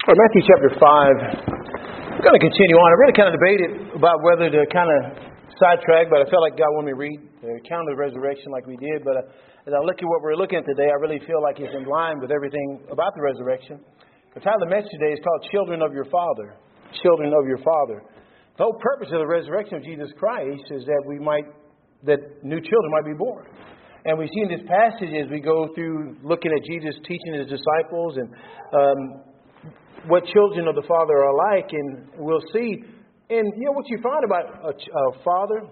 Well, Matthew chapter 5, I'm going to continue on. I really kind of debated about whether to kind of sidetrack, but I felt like God wanted me to read the account of the resurrection like we did. But as I look at what we're looking at today, I really feel like it's in line with everything about the resurrection. The title of the message today is called Children of Your Father. Children of Your Father. The whole purpose of the resurrection of Jesus Christ is that that new children might be born. And we see in this passage as we go through looking at Jesus teaching his disciples and what children of the Father are like, and we'll see. And what you find about a father,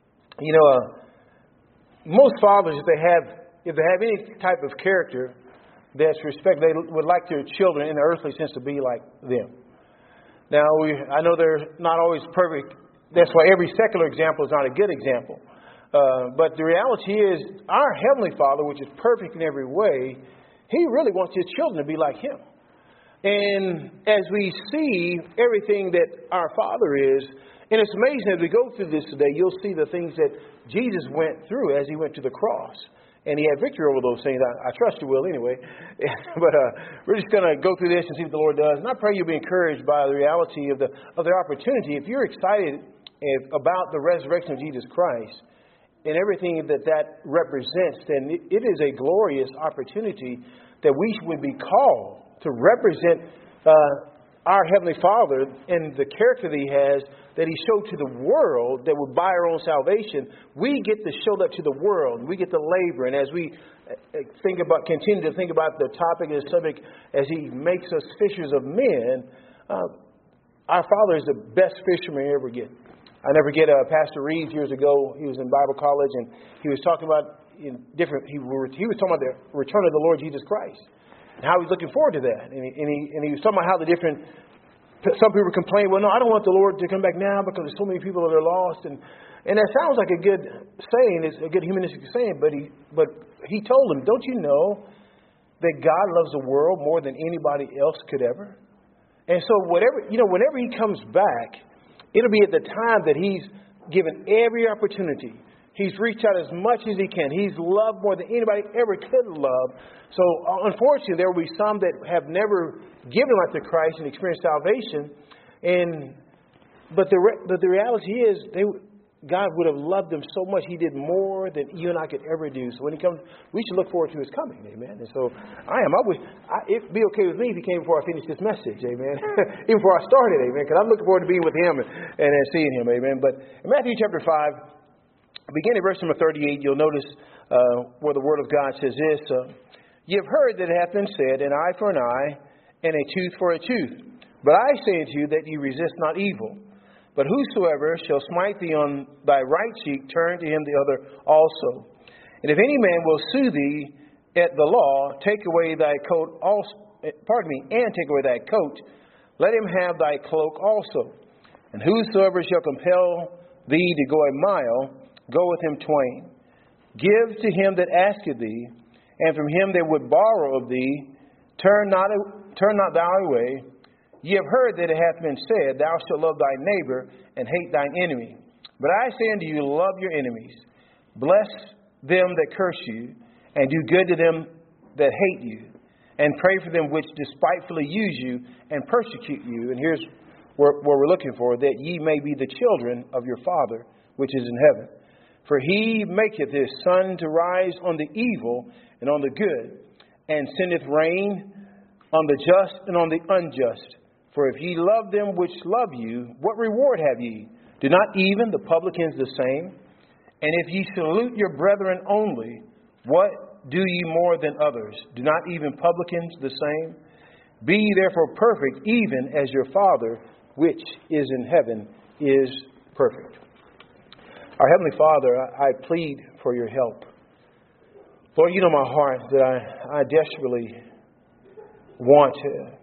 most fathers, if they have any type of character that's respect, they would like their children in the earthly sense to be like them. Now, I know they're not always perfect. That's why every secular example is not a good example. But the reality is, our Heavenly Father, which is perfect in every way, He really wants His children to be like Him. And as we see everything that our Father is, and it's amazing as we go through this today, you'll see the things that Jesus went through as He went to the cross. And He had victory over those things. I trust you will anyway. But we're just going to go through this and see what the Lord does. And I pray you'll be encouraged by the reality of the opportunity. If you're excited about the resurrection of Jesus Christ and everything that represents, then it is a glorious opportunity that we would be called to represent our Heavenly Father and the character that He has, that He showed to the world that would buy our own salvation. We get to show that to the world. We get to labor. And as we continue to think about the topic and the subject, as He makes us fishers of men, our Father is the best fisherman you ever get. I never forget Pastor Reeves years ago. He was in Bible college and he was talking about he was talking about the return of the Lord Jesus Christ and how He's looking forward to that. And he was talking about how some people complain, well, no, I don't want the Lord to come back now because there's so many people that are lost. And that sounds like a good saying. It's a good humanistic saying. But he told them, don't you know that God loves the world more than anybody else could ever? And so whenever He comes back, it'll be at the time that He's given every opportunity. He's reached out as much as He can. He's loved more than anybody ever could love. So, unfortunately, there will be some that have never given life to Christ and experienced salvation. But the reality is, God would have loved them so much. He did more than you and I could ever do. So when He comes, we should look forward to His coming. Amen. And so it'd be okay with me if He came before I finished this message. Amen. Even before I started. Amen. Because I'm looking forward to being with Him and seeing Him. Amen. But in Matthew chapter 5, beginning verse number 38, you'll notice where the Word of God says this. You have heard that it hath been said, an eye for an eye, and a tooth for a tooth. But I say unto you that ye resist not evil. But whosoever shall smite thee on thy right cheek, turn to him the other also. And if any man will sue thee at the law, take away thy coat also. And take away thy coat, let him have thy cloak also. And whosoever shall compel thee to go a mile, go with him twain. Give to him that asketh thee, and from him that would borrow of thee, turn not thou away. Ye have heard that it hath been said, thou shalt love thy neighbor and hate thine enemy. But I say unto you, love your enemies. Bless them that curse you, and do good to them that hate you. And pray for them which despitefully use you and persecute you. And here's what we're looking for, that ye may be the children of your Father which is in heaven. For He maketh His sun to rise on the evil and on the good, and sendeth rain on the just and on the unjust. For if ye love them which love you, what reward have ye? Do not even the publicans the same? And if ye salute your brethren only, what do ye more than others? Do not even publicans the same? Be ye therefore perfect, even as your Father which is in heaven is perfect. Our Heavenly Father, I plead for your help. Lord, you know my heart that I desperately want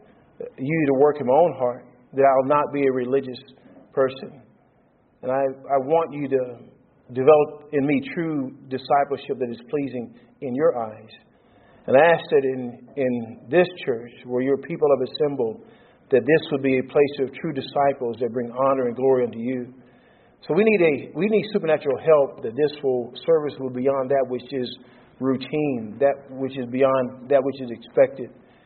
you to work in my own heart, that I'll not be a religious person. And I want you to develop in me true discipleship that is pleasing in your eyes. And I ask that in this church, where your people have assembled, that this would be a place of true disciples that bring honor and glory unto you. So we need supernatural help, that this service will be beyond that which is routine, that which is beyond that which is expected.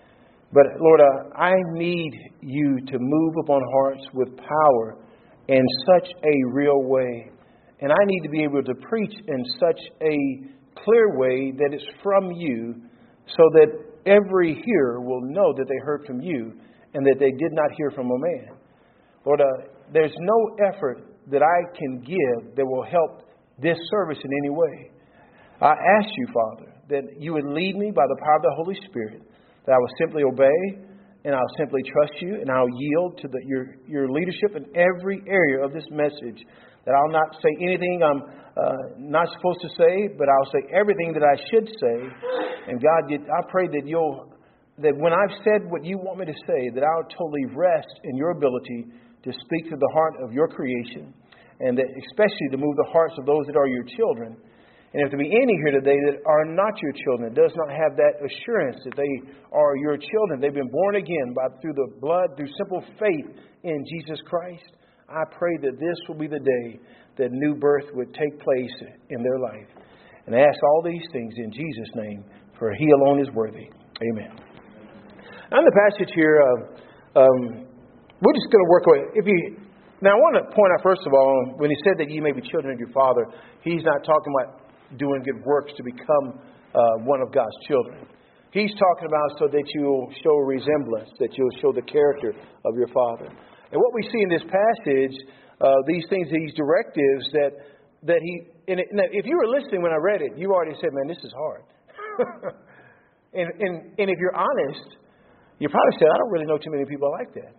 But Lord, I need you to move upon hearts with power in such a real way. And I need to be able to preach in such a clear way that it's from you, so that every hearer will know that they heard from you and that they did not hear from a man. Lord, there's no effort that I can give that will help this service in any way. I ask you, Father, that you would lead me by the power of the Holy Spirit, that I will simply obey and I'll simply trust you and I'll yield to your leadership in every area of this message, that I'll not say anything I'm not supposed to say, but I'll say everything that I should say. And God, I pray that when I've said what you want me to say, that I'll totally rest in your ability to speak to the heart of your creation, and that especially to move the hearts of those that are your children. And if there be any here today that are not your children, that does not have that assurance that they are your children, they've been born again through the blood, through simple faith in Jesus Christ, I pray that this will be the day that new birth would take place in their life. And I ask all these things in Jesus' name, for He alone is worthy. Amen. Now in the passage here, we're just going to work away. Now I want to point out, first of all, when He said that you may be children of your Father, He's not talking about doing good works to become one of God's children. He's talking about so that you'll show a resemblance, that you'll show the character of your Father. And what we see in this passage, these things, these directives that He, and if you were listening when I read it, you already said, man, this is hard. and if you're honest, you probably said, I don't really know too many people like that.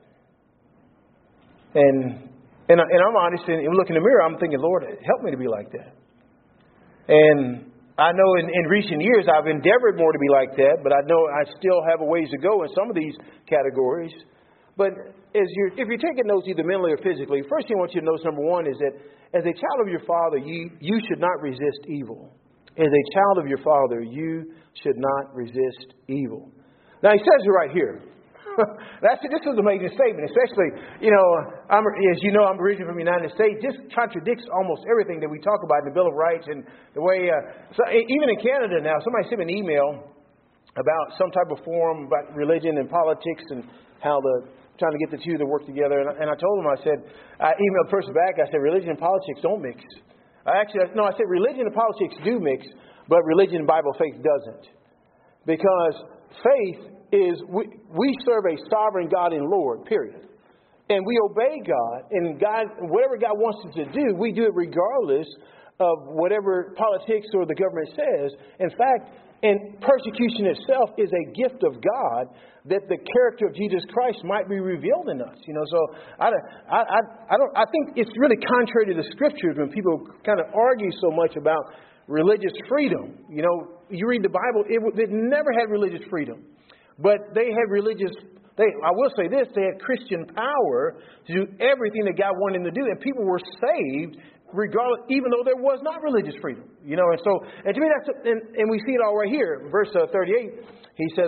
And I'm honest, and look in the mirror, I'm thinking, Lord, help me to be like that. And I know in recent years I've endeavored more to be like that, but I know I still have a ways to go in some of these categories. But if you're taking notes either mentally or physically, first thing I want you to notice, number one, is that as a child of your Father, you should not resist evil. As a child of your Father, you should not resist evil. Now, He says it right here. This is an amazing statement, especially, I'm originally from the United States. This contradicts almost everything that we talk about in the Bill of Rights and the way, even in Canada now, somebody sent me an email about some type of forum about religion and politics and how trying to get the two to work together. And I told them, I emailed the person back, I said, religion and politics don't mix. I said religion and politics do mix, but religion, Bible, faith doesn't. Because faith is, we serve a sovereign God and Lord, period. And we obey God, and whatever God wants us to do, we do it regardless of whatever politics or the government says. In fact, and persecution itself is a gift of God, that the character of Jesus Christ might be revealed in us. So I think it's really contrary to the Scriptures when people kind of argue so much about religious freedom. You read the Bible, it never had religious freedom, but they had I will say this, they had Christian power to do everything that God wanted them to do, and people were saved regardless, even though there was not religious freedom, and to me and we see it all right here, verse 38. He says,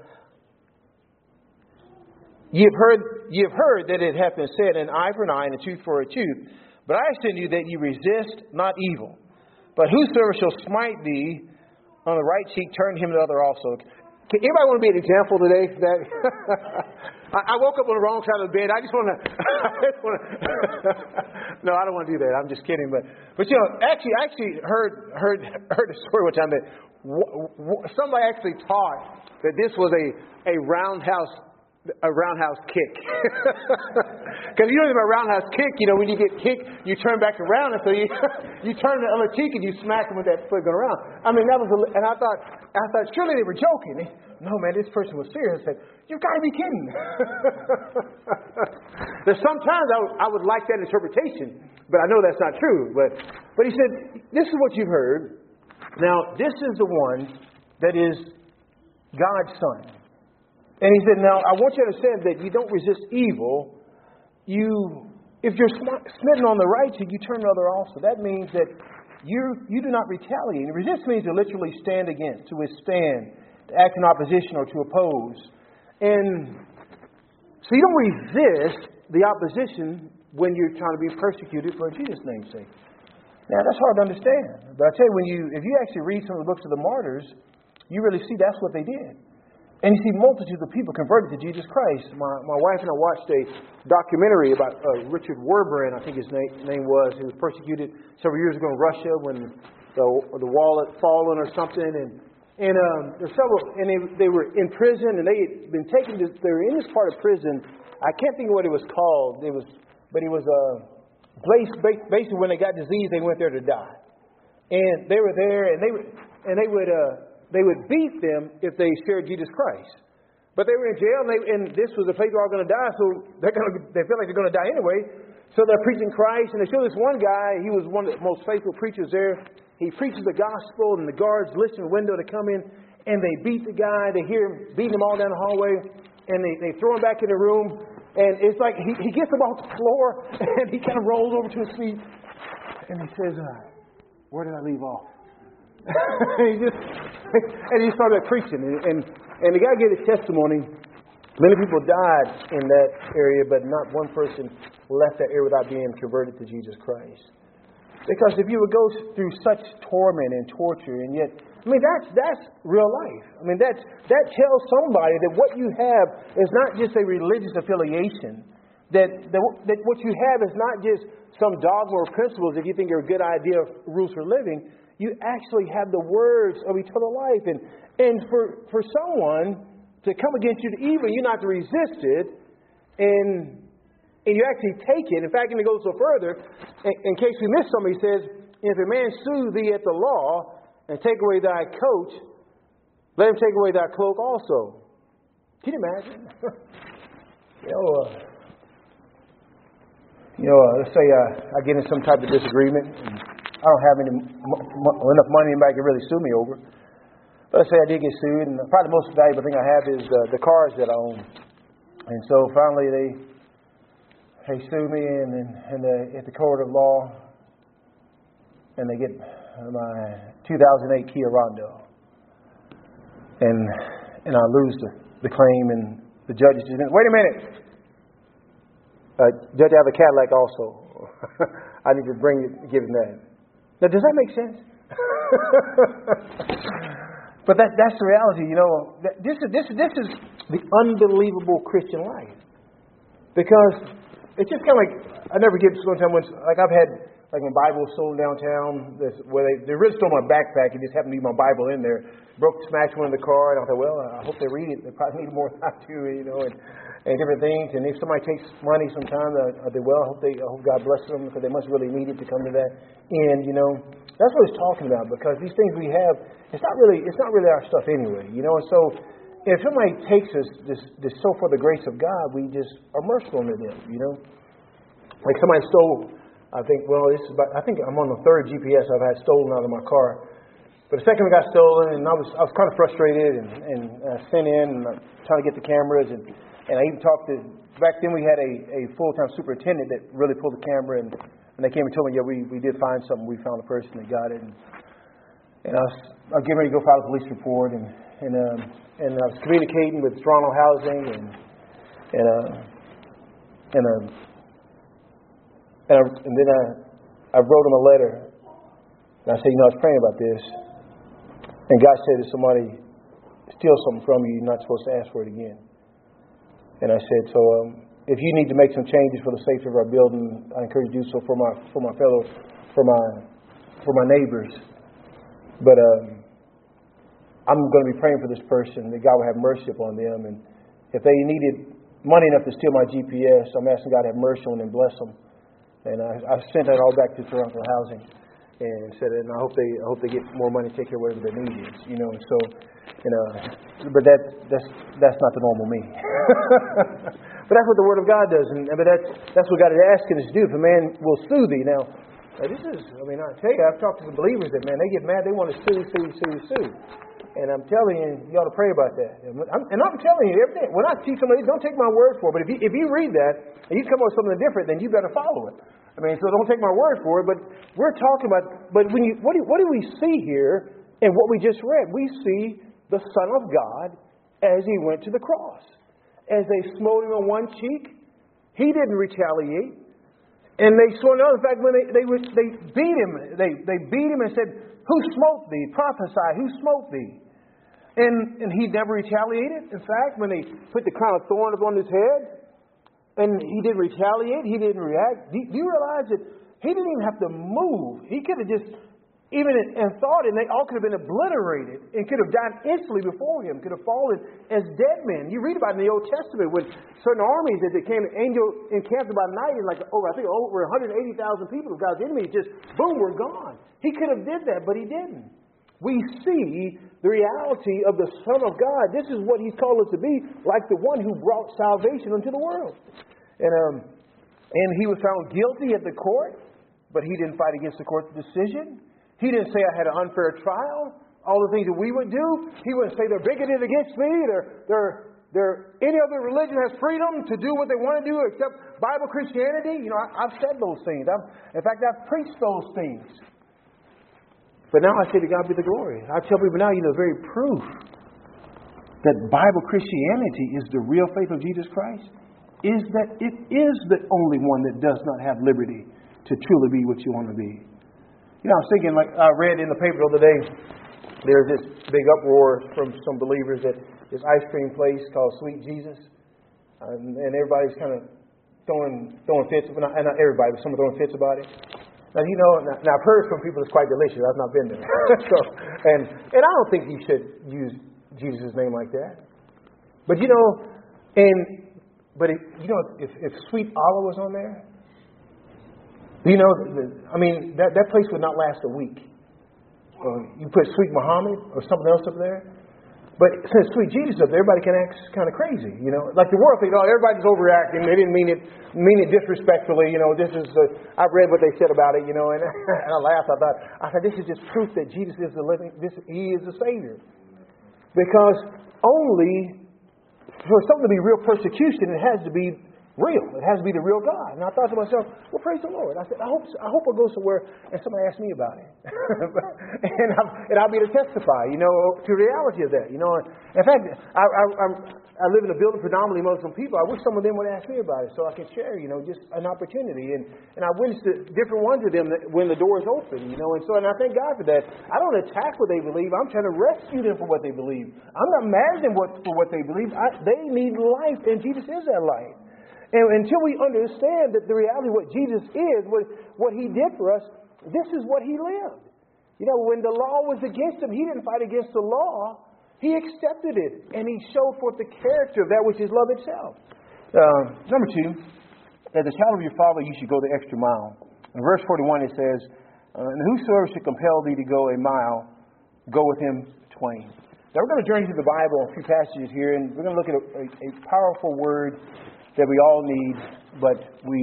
"Ye have heard that it hath been said, an eye for an eye and a tooth for a tooth. But I say to you that ye resist not evil. But whosoever shall smite thee on the right cheek, turn him the other also." Anybody want to be an example today for that? I woke up on the wrong side of the bed. I just want to. No, I don't want to do that. I'm just kidding. But I actually heard a story one time that somebody actually taught that this was a roundhouse kick. Because you know about roundhouse kick, when you get kicked, you turn back around, and so you turn the other cheek and you smack them with that foot going around. I mean, and I thought surely they were joking. No, man, this person was serious. I said, you've got to be kidding. There's sometimes I would like that interpretation, but I know that's not true. But he said, this is what you've heard. Now, this is the one that is God's Son. And he said, now, I want you to understand that you don't resist evil. If you're smitten on the right cheek, you turn the other also. That means that you do not retaliate. And resist means to literally stand against, to withstand, to act in opposition or to oppose. And so you don't resist the opposition when you're trying to be persecuted for Jesus' name's sake. Now, that's hard to understand. But I tell you, if you actually read some of the books of the martyrs, you really see that's what they did. And you see multitudes of people converted to Jesus Christ. My wife and I watched a documentary about Richard Wurmbrand, I think his name was. He was persecuted several years ago in Russia when the wall had fallen or something. And there's several, and they were in prison, and they had been taken to, they were in this part of prison. I can't think of what it was called. But it was basically when they got disease, they went there to die. And they were there, and they would beat them if they shared Jesus Christ. But they were in jail, and this was the place they're all going to die, so they feel like they're going to die anyway. So they're preaching Christ, and they show this one guy. He was one of the most faithful preachers there. He preaches the gospel, and the guards listen to the window to come in, and they beat the guy. They hear him beating him all down the hallway, and they throw him back in the room. And it's like he gets him off the floor, and he kind of rolls over to his feet, and he says, "Where did I leave off?" and he started preaching, and the guy gave his testimony. Many people died in that area, but not one person left that area without being converted to Jesus Christ. Because if you would go through such torment and torture, and yet, I mean, that's real life. I mean, that tells somebody that what you have is not just a religious affiliation. That what you have is not just some dogma or principles that you think are a good idea of rules for living. You actually have the words of eternal life. And for someone to come against you to evil, you not to resist it, and you actually take it. In fact, and it goes so further, in case we miss something, he says, if a man sue thee at the law and take away thy coat, let him take away thy cloak also. Can you imagine? Let's say I get in some type of disagreement, and I don't have enough money anybody can really sue me over. But let's say I did get sued, and probably the most valuable thing I have is the cars that I own. And so finally they sue me at the court of law, and they get my 2008 Kia Rondo, and I lose the claim, and the judge says, "Wait a minute, Judge, I have a Cadillac also. I need to give him that." Now, does that make sense? But that's the reality, This is the unbelievable Christian life, because it's just kind of like, I never get sometimes when, like I've had, like my Bible stolen downtown, where they really stole my backpack and just happened to be my Bible in there, smashed one in the car, and I thought, well, I hope they read it. They probably need more than I do, and different things. And if somebody takes money sometime, I think, well, I hope God blesses them, because they must really need it to come to that end, That's what he's talking about, because these things we have, it's not really our stuff anyway, And so if somebody takes us this so for the grace of God, we just are merciful to them, Like somebody stole, I think I'm on the third GPS I've had stolen out of my car. But the second one got stolen, and I was kind of frustrated, and I sent in and I'm trying to get the cameras, and I even talked to, back then we had a full-time superintendent that really pulled the camera, and they came and told me, yeah, we did find something. We found a person that got it, and I was getting ready to go file a police report, and I was communicating with Toronto Housing, and then I wrote him a letter, and I said, I was praying about this, and God said, if somebody steals something from you, you're not supposed to ask for it again. And I said, so if you need to make some changes for the safety of our building, I encourage you to do so for my neighbors. But I'm going to be praying for this person, that God will have mercy upon them. And if they needed money enough to steal my GPS, I'm asking God to have mercy on them and bless them. And I sent that all back to Toronto Housing, and said, and I hope they get more money to take care of whatever their need is, And so, but that's not the normal me. But that's what the Word of God does, but that's what God is asking us to do. If a man will sue thee, now this is, I tell you, I've talked to some believers that, they get mad, they want to sue. And I'm telling you, you ought to pray about that. And I'm telling you, everything. When I teach somebody, don't take my word for it. But if you read that and you come up with something different, then you better follow it. So don't take my word for it. But we're talking about. But what do we see here in what we just read? We see the Son of God as He went to the cross. As they smote Him on one cheek, He didn't retaliate. And they smote another. In fact, when they beat Him, they beat Him and said, "Who smote thee? Prophesy, who smote thee?" And he never retaliated. In fact, when they put the crown of thorns on his head, and he didn't retaliate, he didn't react. Do you realize that he didn't even have to move? He could have just even in thought, and they all could have been obliterated and could have died instantly before him, could have fallen as dead men. You read about it in the Old Testament when certain armies that came, an angel encamped by night, and over 180,000 people of God's enemies just, boom, were gone. He could have did that, but he didn't. We see the reality of the Son of God. This is what He's called us to be, like the one who brought salvation into the world. And He was found guilty at the court, but He didn't fight against the court's decision. He didn't say I had an unfair trial. All the things that we would do. He wouldn't say they're bigoted against me. Any other religion has freedom to do what they want to do except Bible Christianity. You know, I've said those things. In fact, I've preached those things. But now I say to God be the glory. I tell people now, the very proof that Bible Christianity is the real faith of Jesus Christ is that it is the only one that does not have liberty to truly be what you want to be. I was thinking, like I read in the paper the other day, there's this big uproar from some believers at this ice cream place called Sweet Jesus. And everybody's kind of throwing fits, not everybody, but some are throwing fits about it. Now, now I've heard from people it's quite delicious. I've not been there. and I don't think you should use Jesus' name like that. But, if Sweet Olive was on there, that place would not last a week. You put Sweet Muhammad or something else up there. But since Sweet Jesus up there, everybody can act kind of crazy. Like the world thinks, everybody's overreacting. They didn't mean it disrespectfully. I've read what they said about it, and I laughed. I thought this is just proof that Jesus is He is the Savior. Because only for something to be real persecution, it has to be real. It has to be the real God. And I thought to myself, well, praise the Lord. I said, I hope I'll go somewhere and somebody asks me about it. and I'll be able to testify, to the reality of that. In fact, I live in a building predominantly Muslim people. I wish some of them would ask me about it so I can share, just an opportunity. And I witnessed different ones of them when the door is open, and I thank God for that. I don't attack what they believe. I'm trying to rescue them from what they believe. I'm not mad at them for what they believe. They need life, and Jesus is that life. And until we understand that the reality of what Jesus is, what He did for us, this is what He lived. When the law was against Him, He didn't fight against the law. He accepted it. And He showed forth the character of that which is love itself. Number 2, as a child of your Father, you should go the extra mile. In verse 41 it says, and whosoever should compel thee to go a mile, go with him twain. Now we're going to journey through the Bible, a few passages here, and we're going to look at a powerful word that we all need, but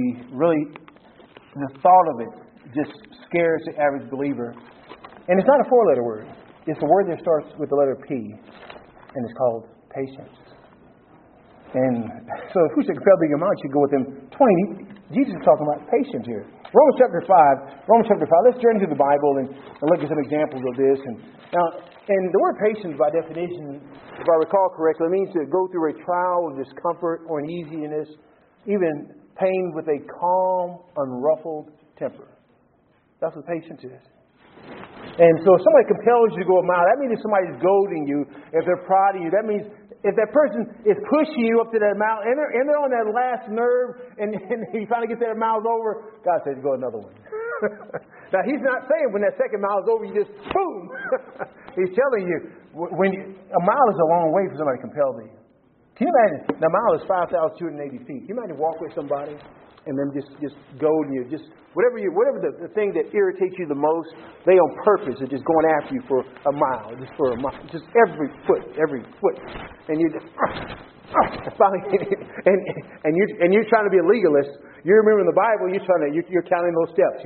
the thought of it just scares the average believer. And it's not a 4-letter word. It's a word that starts with the letter P, and it's called patience. And so who should compel thee to go a mile, should go with him twain. Jesus is talking about patience here. Romans chapter 5. Let's journey through the Bible and look at some examples of this. And the word patience, by definition, if I recall correctly, means to go through a trial of discomfort or uneasiness, even pain with a calm, unruffled temper. That's what patience is. And so if somebody compels you to go a mile, that means if somebody's goading you, if they're prodding you, that means if that person is pushing you up to that mile, and they're on that last nerve, and you finally get that mile's over, God says, go another one. Now, He's not saying when that second mile is over, you just, boom. He's telling you, a mile is a long way for somebody to compel thee. Can you imagine? The mile is 5,280 feet. Can you imagine walk with somebody and them just goading you, just whatever the thing that irritates you the most, they on purpose are just going after you for a mile, just every foot, and you just and you're trying to be a legalist. You remember in the Bible, you're counting those steps,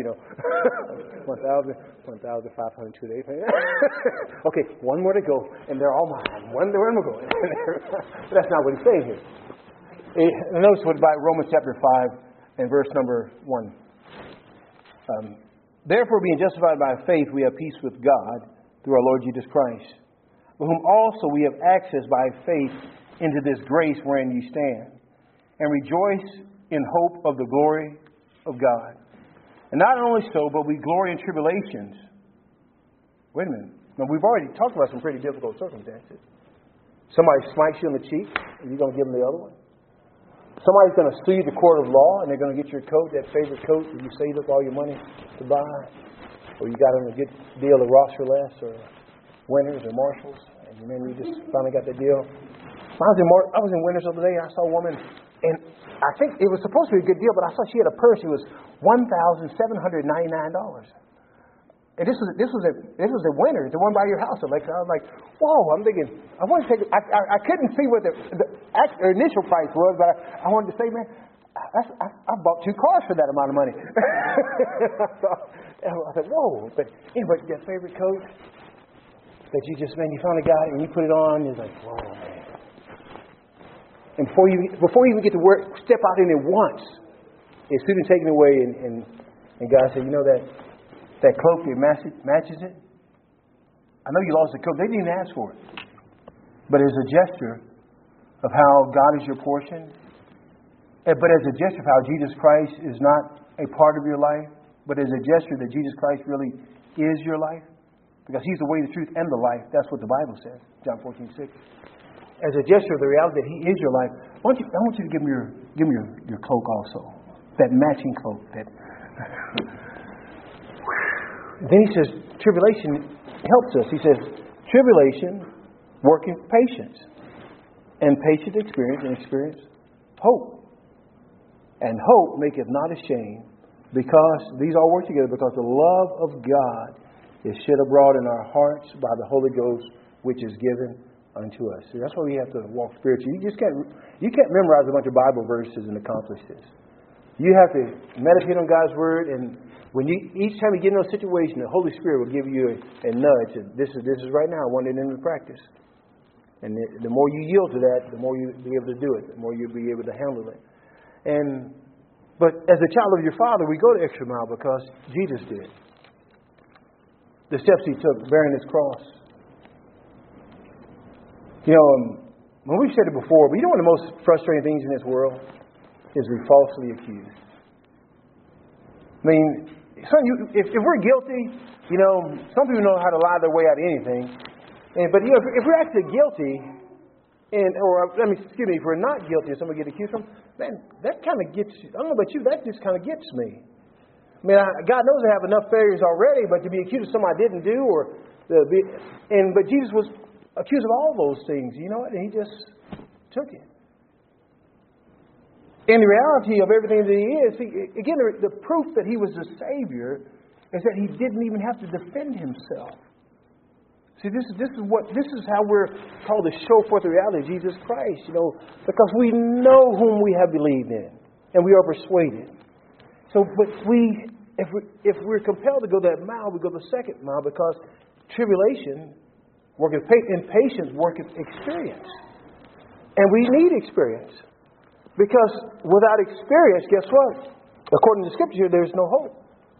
1,502 days. Okay, one more to go, and they're all mine. One more to go. But that's not what He's saying here. Notice what by Romans chapter 5 and verse number 1. Therefore, being justified by faith, we have peace with God through our Lord Jesus Christ, with whom also we have access by faith into this grace wherein you stand, and rejoice in hope of the glory of God. And not only so, but we glory in tribulations. Wait a minute. Now, we've already talked about some pretty difficult circumstances. Somebody smites you on the cheek, and you're going to give them the other one. Somebody's going to sue you to court of law, and they're going to get your coat, that favorite coat that you saved up all your money to buy. Or you got on a good deal at Ross for Less or Winners or Marshalls, and then you just finally got the deal. I was in Winners the other day, and I saw a woman, and I think it was supposed to be a good deal, but I saw she had a purse. It was $1,799. And this was a Winners, the one by your house, Alexa. I was like, whoa! I'm thinking, I want to take. I couldn't see what the initial price was, but I wanted to say, man, I bought 2 cars for that amount of money. I thought, whoa! But anyway, that favorite coat that you finally got it, and you put it on, you're like, whoa, man! And before you even get to work, step out in it once, it's soon taken away, and God said, you know that cloak, it matches it. I know you lost the coat. They didn't even ask for it. But as a gesture of how God is your portion, but as a gesture of how Jesus Christ is not a part of your life, but as a gesture that Jesus Christ really is your life, because He's the way, the truth, and the life. That's what the Bible says, John 14:6. As a gesture of the reality that He is your life, I want you to give him your cloak also, that matching cloak. Then He says, tribulation helps us. He says, tribulation working patience, and patience experience, and experience hope. And hope maketh not ashamed, because these all work together, because the love of God is shed abroad in our hearts by the Holy Ghost, which is given unto us. See, that's why we have to walk spiritually. You can't memorize a bunch of Bible verses and accomplish this. You have to meditate on God's Word, and each time you get in a situation, the Holy Spirit will give you a nudge. And this is right now. I want it into practice. And the more you yield to that, the more you'll be able to do it. The more you'll be able to handle it. But as a child of your Father, we go the extra mile because Jesus did. The steps He took, bearing His cross. You know, when we've said it before, but you know one of the most frustrating things in this world is we falsely accused. I mean, if we're guilty, you know, some people know how to lie their way out of anything. But you know, if we're actually guilty, if we're not guilty and somebody gets accused from, man, that kind of gets, I don't know about you, that just kind of gets me. I mean, God knows I have enough failures already, but to be accused of something I didn't do, but Jesus was accused of all those things, you know what? And He just took it. And the reality of everything that He is, again, the proof that He was the Savior is that He didn't even have to defend Himself. See, this is how we're called to show forth the reality of Jesus Christ, you know, because we know whom we have believed in, and we are persuaded. So, but if we're compelled to go that mile, we go the second mile, because tribulation worketh and patience worketh experience, and we need experience, because without experience, guess what? According to Scripture, there's no hope,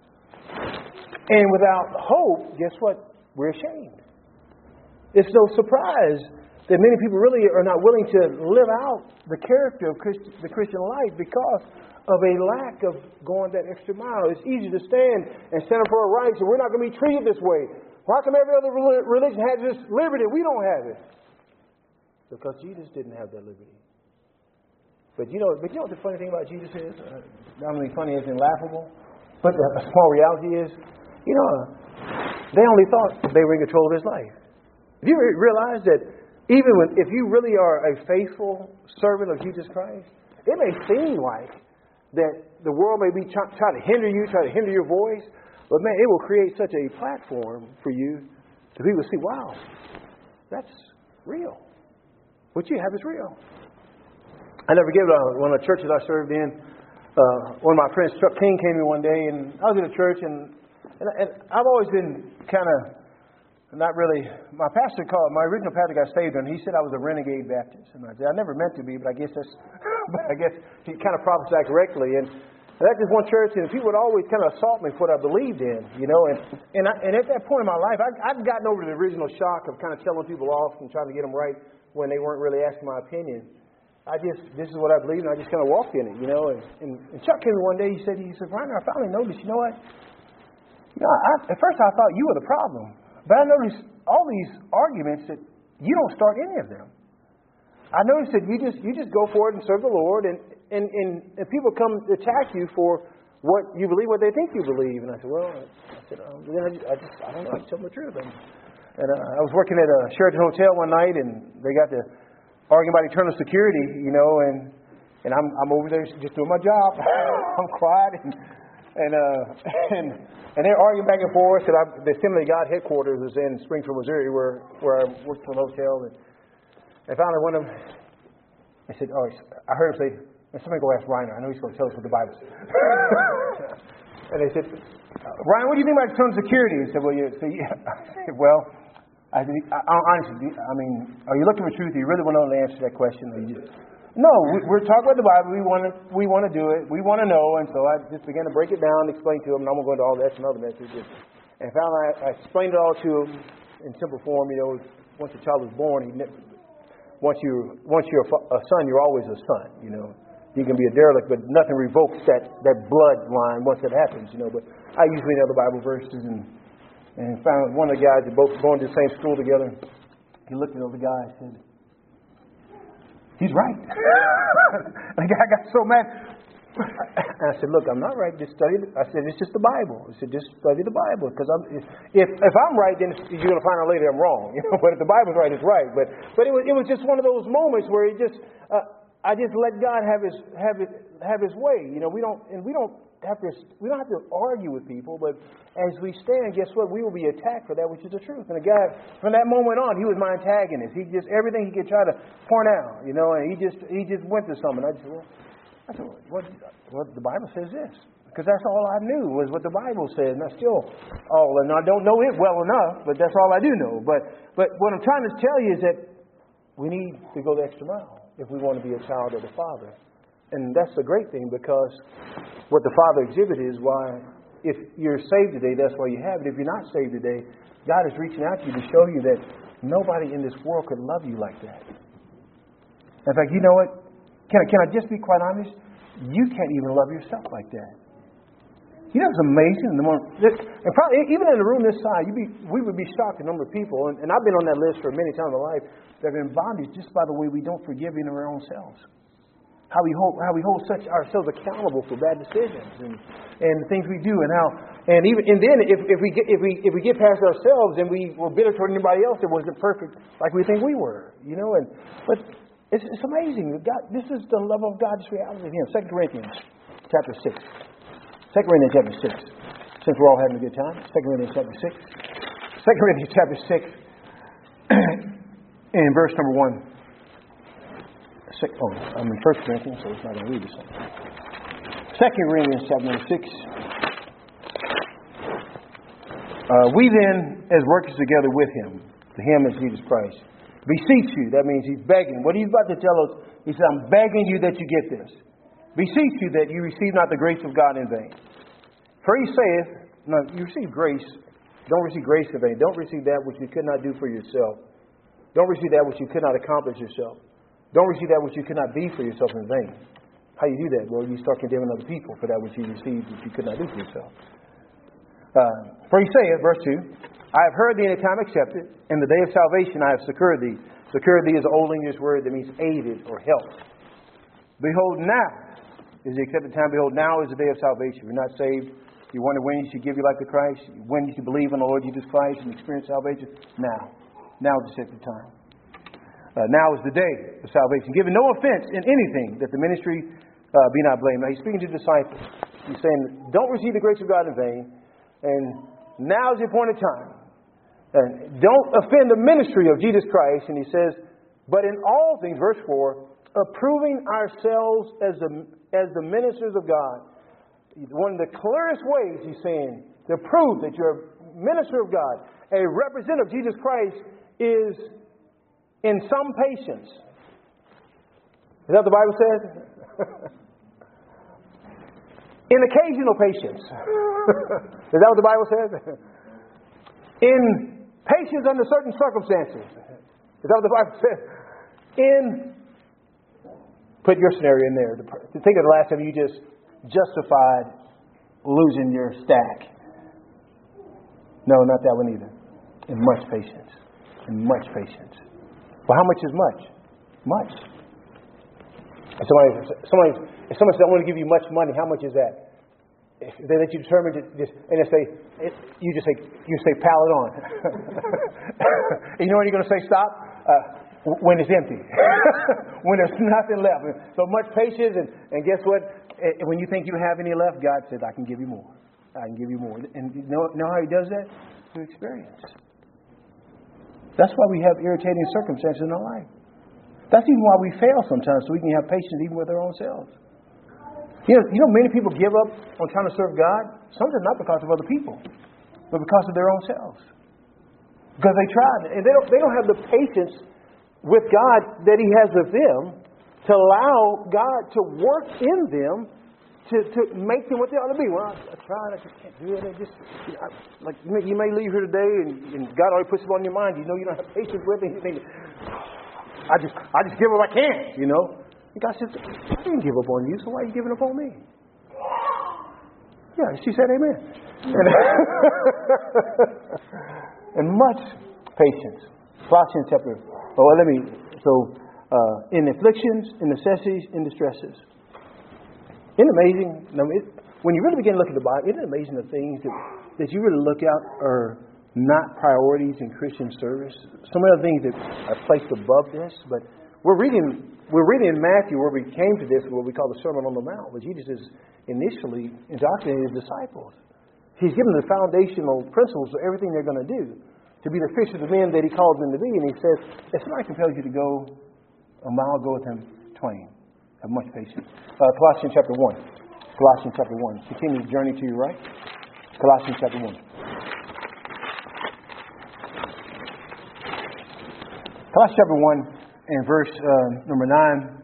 and without hope, guess what? We're ashamed. It's no surprise that many people really are not willing to live out the character of the Christian life because of a lack of going that extra mile. It's easy to stand up for our rights, and we're not going to be treated this way. Why come every other religion has this liberty? We don't have it. Because Jesus didn't have that liberty. But you know what the funny thing about Jesus is? Not only funny as in laughable, but the small reality is, you know, they only thought they were in control of His life. Have you realized that even if you really are a faithful servant of Jesus Christ, it may seem like that the world may be trying to hinder you, trying to hinder your voice, but man, it will create such a platform for you that people see, wow, that's real. What you have is real. I never forget one of the churches I served in. One of my friends, Chuck King, came in one day, and I was in a church, and I've always been kind of not really. My original pastor got saved, and he said I was a renegade Baptist. And I said, I never meant to be, but I guess he kind of prophesied correctly. And that's just one church, and people would always kind of assault me for what I believed in, you know. And at that point in my life, I'd gotten over the original shock of kind of telling people off and trying to get them right when they weren't really asking my opinion. This is what I believe, and I just kind of walked in it, you know. And Chuck came in one day, he said, Reiner, I finally noticed, you know what? You know, at first I thought you were the problem. But I noticed all these arguments that you don't start any of them. I noticed that you just go for it and serve the Lord, and people come attack you for what you believe, what they think you believe. And I said, well, I don't know. I tell them the truth. And I was working at a Sheraton Hotel one night, and they got to arguing about eternal security, and I'm over there just doing my job. I'm quiet, and they're arguing back and forth. And the Assembly of God headquarters is in Springfield, Missouri, where I worked for the hotel. And finally, one of them, I said, I heard him say, somebody go ask Reiner. I know he's going to tell us what the Bible says. And they said, Ryan, what do you think about eternal security? He said, I said, honestly, are you looking for truth? Do you really want to know the answer to that question? No, we're talking about the Bible. We want to do it. We want to know. And so I just began to break it down, explain to them. And I'm going to go into all that and other messages. And finally, I explained it all to them in simple form. Once a child is born, once you're a son, you're always a son. You can be a derelict, but nothing revokes that bloodline once it happens. But I usually know the Bible verses and found one of the guys that both going to the same school together. He looked at the other guy and said, he's right. And the guy got so mad. And I said, look, I'm not right. Just study it. I said, it's just the Bible. I said, just study the Bible. Because if I'm right, then you're going to find out later I'm wrong. But if the Bible's right, it's right. But it was just one of those moments where I just let God have his way. We don't have to argue with people, but as we stand, guess what? We will be attacked for that which is the truth. And the guy, from that moment on, he was my antagonist. He just everything he could try to point out, and he just went to something. I said, well, the Bible says this, because that's all I knew was what the Bible said, and and I don't know it well enough, but that's all I do know. But what I'm trying to tell you is that we need to go the extra mile if we want to be a child of the Father. And that's the great thing, because what the Father exhibited is why, if you're saved today, that's why you have it. If you're not saved today, God is reaching out to you to show you that nobody in this world could love you like that. In fact, you know what? Can I just be quite honest? You can't even love yourself like that. It's amazing. And probably even in the room this size, we would be shocked at the number of people, and I've been on that list for many times in my life, that are in bondage just by the way we don't forgive even our own selves. How we hold ourselves accountable for bad decisions and the things we do, and then if we get past ourselves and we were bitter toward anybody else that wasn't perfect like we think we were, but it's amazing. This is the love of God, this reality of Him. 2 Corinthians chapter 6. 2 Corinthians chapter 6. Since we're all having a good time, 2 Corinthians chapter 6. 2 Corinthians chapter 6 and verse number 1. 1 Corinthians, so it's not going to read this one. 2 Corinthians chapter number 6. We then, as workers together with Him, to Him as Jesus Christ, beseech you. That means He's begging. What He's about to tell us, He said, I'm begging you that you get this. Beseech you that you receive not the grace of God in vain. For He saith, no, you receive grace. Don't receive grace in vain. Don't receive that which you could not do for yourself. Don't receive that which you could not accomplish yourself. Don't receive that which you could not be for yourself in vain. How you do that? Well, you start condemning other people for that which you received which you could not do for yourself. For He saith, verse 2, I have heard thee in a time accepted. In the day of salvation I have succored thee. Succored thee is an old English word that means aided or helped. Behold, now is the accepted time. Behold, now is the day of salvation. If you're not saved, you wonder when you should give your life to Christ, when you should believe in the Lord Jesus Christ and experience salvation. Now is the accepted time. Now is the day of salvation. Giving no offense in anything, that the ministry be not blamed. Now He's speaking to disciples. He's saying, don't receive the grace of God in vain. And now is the appointed time. And don't offend the ministry of Jesus Christ. And He says, but in all things, verse 4, approving ourselves as the ministers of God. One of the clearest ways He's saying to prove that you're a minister of God, a representative of Jesus Christ, is in some patience. Is that what the Bible says? In occasional patience. Is that what the Bible says? In patience under certain circumstances. Is that what the Bible says? Put your scenario in there. Think of the last time you just justified losing your stack. No, not that one either. In much patience. In much patience. Well, how much is much? Much. If someone says, I want to give you much money, how much is that? If they let you determine to just, and you say, pile it on. And you know when you're going to say stop? When it's empty. When there's nothing left. So much patience, and guess what? When you think you have any left, God says, I can give you more. I can give you more. And you know how He does that? Through experience. That's why we have irritating circumstances in our life. That's even why we fail sometimes, so we can have patience even with our own selves. You know, many people give up on trying to serve God, sometimes not because of other people, but because of their own selves. Because they tried, and they don't have the patience with God that He has with them to allow God to work in them to make them what they ought to be. Well, I tried, I just can't do it. You may leave here today, and God already puts it on your mind. You know you don't have patience with it. You think, I just give what I can, you know. And God says, I didn't give up on you, so why are you giving up on me? Yeah, she said amen. And much patience. Colossians chapter. In afflictions, in necessities, in distresses. Isn't it amazing? When you really begin to look at the Bible, isn't it amazing the things that you really look at are not priorities in Christian service? Some of the things that are placed above this, but we're reading in Matthew where we came to this, what we call the Sermon on the Mount, where Jesus is initially indoctrinating His disciples. He's given the foundational principles of everything they're going to do to be the fishers of men that He called them to be. And He says, if somebody compels you to go a mile, go with him twain. Have much patience. Colossians chapter 1. Colossians chapter 1. Continue the journey to your right. Colossians chapter 1. Colossians chapter 1 and verse number 9.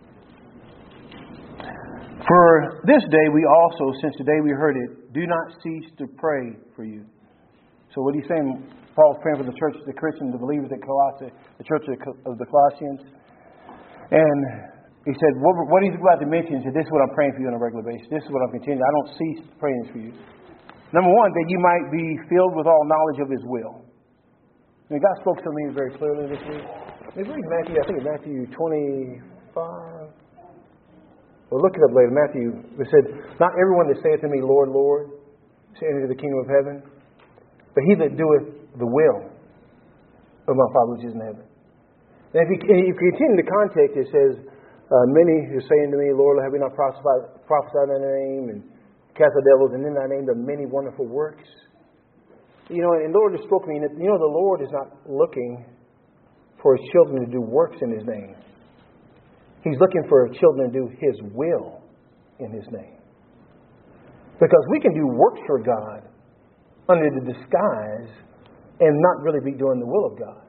For this day we also, since the day we heard it, do not cease to pray for you. So what he's saying, Paul's praying for the church, the Christians, the believers at Colossae, the church of the Colossians. And he said, what he's about to mention is that this is what I'm praying for you on a regular basis. This is what I'm continuing. I don't cease praying for you. Number one, that you might be filled with all knowledge of His will. And God spoke to me very clearly this week. Let's read Matthew, I think it's Matthew 25. Well, look it up later. Matthew, it said, not everyone that saith to me, Lord, Lord, shall enter the kingdom of heaven, but he that doeth the will of my Father which is in heaven. And if you continue the context, it says, many who say unto me, Lord, have we not prophesied in thy name, and cast out devils, and in thy name done many wonderful works? You know, and the Lord has spoken to me. You know, the Lord is not looking for His children to do works in His name. He's looking for His children to do His will in His name. Because we can do works for God under the disguise and not really be doing the will of God.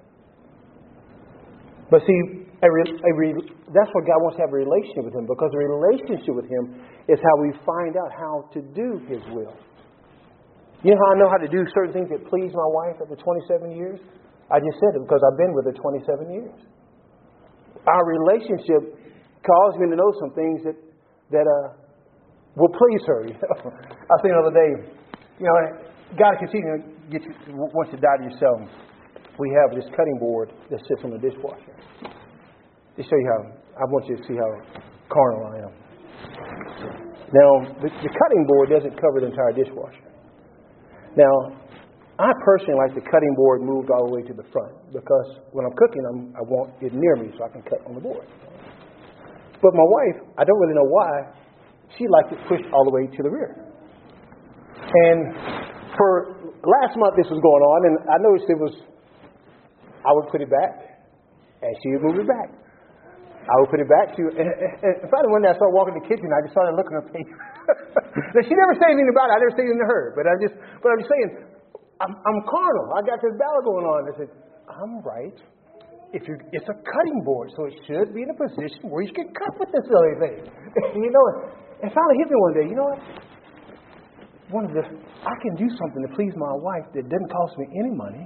But see, that's why God wants to have a relationship with Him, because a relationship with Him is how we find out how to do His will. You know how I know how to do certain things that please my wife after 27 years? I just said it because I've been with her 27 years. Our relationship caused me to know some things that will please her. You know? I was thinking the other day, you know, God continue to get you, once you die to yourself. We have this cutting board that sits on the dishwasher. To show you how, I want you to see how carnal I am. Now, the cutting board doesn't cover the entire dishwasher. Now, I personally like the cutting board moved all the way to the front, because when I'm cooking, I want it near me so I can cut on the board. But my wife, I don't really know why, she likes it pushed all the way to the rear. And for last month this was going on, and I noticed I would put it back, and she would move it back. I would put it back. And finally one day I started walking in the kitchen, I just started looking at her face. Now, she never said anything about it. I never said anything to her. But I'm just saying, I'm carnal. I got this battle going on. I said, I'm right. It's a cutting board, so it should be in a position where you can cut with this silly thing. You know, and finally hit me one day. You know what? I can do something to please my wife that doesn't cost me any money.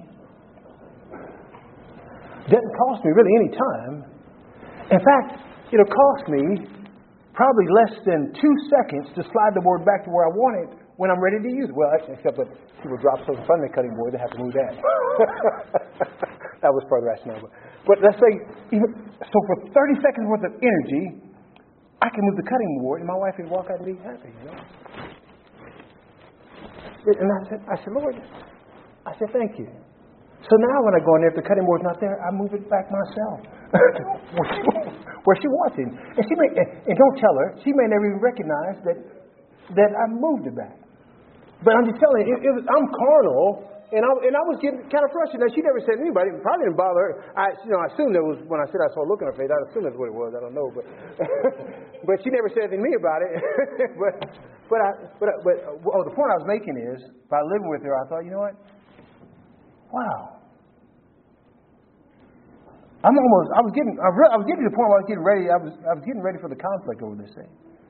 Doesn't cost me really any time. In fact, it'll cost me probably less than 2 seconds to slide the board back to where I want it when I'm ready to use it. Well, actually, except that people drop stuff in front of the cutting board, they have to move that. That was part of the rationale. But let's say, so for 30 seconds worth of energy, I can move the cutting board and my wife can walk out and be happy, you know. And I said, Lord, I said, thank you. So now when I go in there, if the cutting board's not there, I move it back myself. where she wants it. And she may, and don't tell her, she may never even recognize that I moved it back. But I'm just telling you, I'm carnal. And I was getting kind of frustrated. Now, she never said to anybody. It probably didn't bother her. I assumed it was, when I said I saw a look on her face, I assumed that's what it was. I don't know. But she never said anything to me about it. The point I was making is, by living with her, I thought, you know what? Wow. I was getting to the point where I was getting ready. I was getting ready for the conflict over this thing.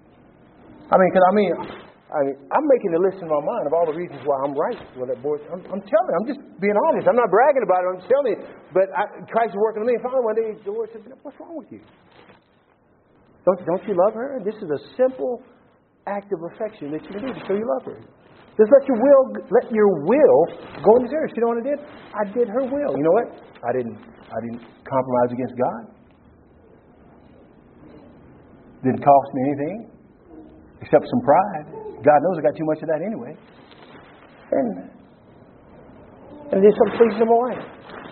I'm making a list in my mind of all the reasons why I'm right with that boy. I'm telling you, I'm just being honest. I'm not bragging about it. I'm just telling you. But Christ is working on me. And finally one day, the Lord said, what's wrong with you? Don't you love her? This is a simple act of affection that you can do to show you love her. Just let your will go in this area. You know what I did? I did her will. You know what? I didn't compromise against God. Didn't cost me anything except some pride. God knows I got too much of that anyway. And there's some things in my life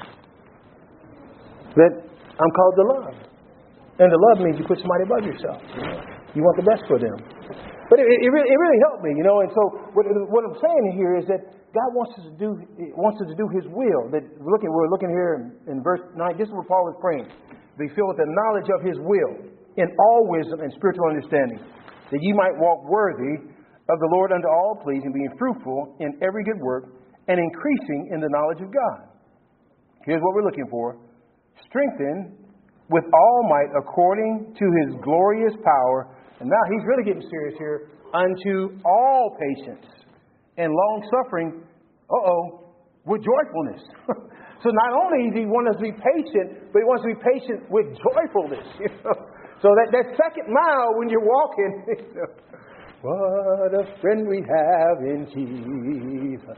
that I'm called to love. And to love means you put somebody above yourself. You want the best for them. But it really helped me, you know. And so what I'm saying here is that God wants us to do His will. That we're looking here in verse 9. This is what Paul was praying. Be filled with the knowledge of His will in all wisdom and spiritual understanding, that ye might walk worthy of the Lord unto all pleasing, being fruitful in every good work, and increasing in the knowledge of God. Here's what we're looking for. Strengthened with all might according to His glorious power. And now he's really getting serious here. Unto all patience and long suffering. With joyfulness. So not only does He want us to be patient, but He wants to be patient with joyfulness. You know? So that second mile when you're walking, you know, what a friend we have in Jesus.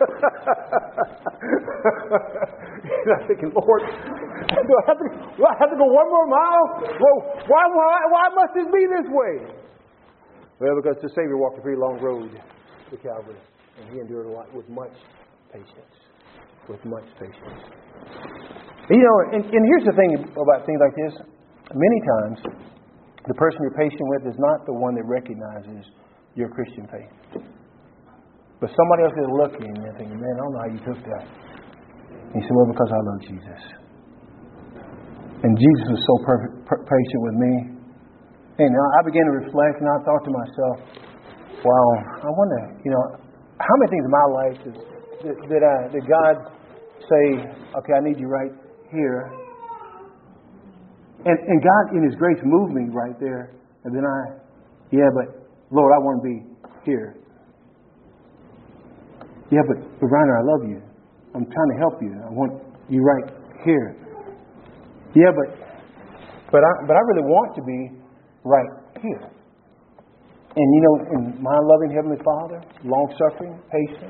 I'm thinking, Lord, do I have to go one more mile? Well, why must it be this way? Well, because the Savior walked a pretty long road to Calvary, and He endured a lot with much patience. With much patience. You know, and here's the thing about things like this. Many times, the person you're patient with is not the one that recognizes your Christian faith. But somebody else is looking and they're thinking, man, I don't know how you took that. And he said, well, because I love Jesus. And Jesus was so patient with me. And I began to reflect and I thought to myself, wow, I wonder, you know, how many things in my life did God say, okay, I need you right here. And God, in His grace, moved me right there. And then but Lord, I want to be here. Yeah, but Reiner, I love you. I'm trying to help you. I want you right here. Yeah, but I really want to be right here. And you know, in my loving Heavenly Father, long suffering, patient.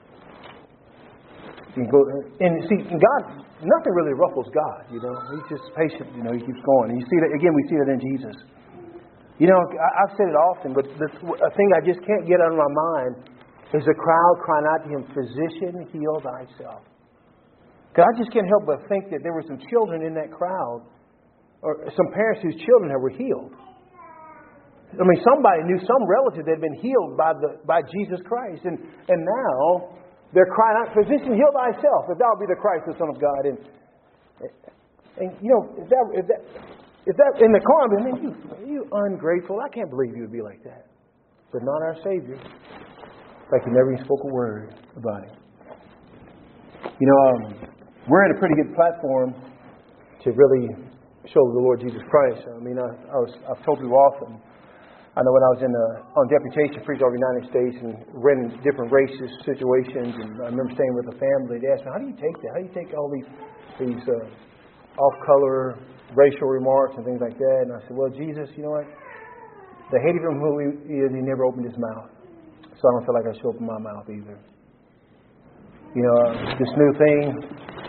And see, God, nothing really ruffles God, you know. He's just patient, you know. He keeps going. And you see that again. We see that in Jesus. You know, I've said it often, but a thing I just can't get out of my mind is the crowd crying out to Him, "Physician, heal thyself." Because I just can't help but think that there were some children in that crowd, or some parents whose children were healed. I mean, somebody knew some relative that had been healed by Jesus Christ, and now they're crying out, "Physician, heal thyself, if thou be the Christ, the Son of God." And you know, if that in the car, I mean, you ungrateful. I can't believe you would be like that. But not our Savior. In fact, He never even spoke a word about Him. You know, we're at a pretty good platform to really show the Lord Jesus Christ. I mean, I've told people often. I know when I was on deputation, preached over the United States and ran in different races, situations, and I remember staying with a family. They asked me, "How do you take that? How do you take all these off-color racial remarks and things like that?" And I said, "Well, Jesus, you know what? They hated Him who He is. He never opened His mouth, so I don't feel like I should open my mouth either. You know, this new thing,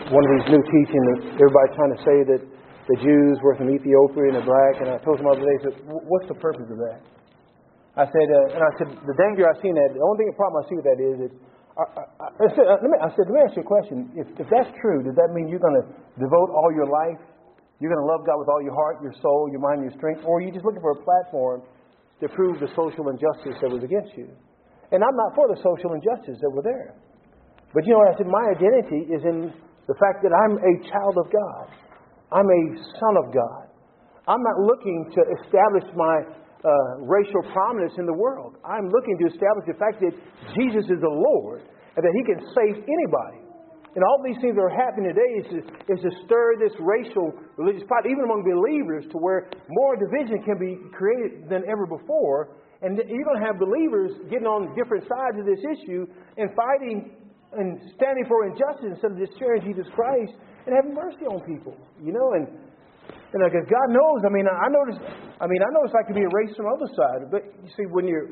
one of these new teaching that everybody's trying to say that the Jews were from Ethiopia and the black, and I told them the other day, I said, what's the purpose of that? I said, the danger I see in that, the only problem I see with that is let me ask you a question. If that's true, does that mean you're going to devote all your life, you're going to love God with all your heart, your soul, your mind, your strength, or are you just looking for a platform to prove the social injustice that was against you? And I'm not for the social injustice that were there. But you know what I said? My identity is in the fact that I'm a child of God. I'm a son of God. I'm not looking to establish my racial prominence in the world. I'm looking to establish the fact that Jesus is the Lord and that He can save anybody. And all these things that are happening today is to stir this racial, religious pride, even among believers, to where more division can be created than ever before. And you're going to have believers getting on different sides of this issue and fighting and standing for injustice instead of just sharing Jesus Christ and having mercy on people. You know, and because God knows. I notice I can be erased from the other side. But you see, when you're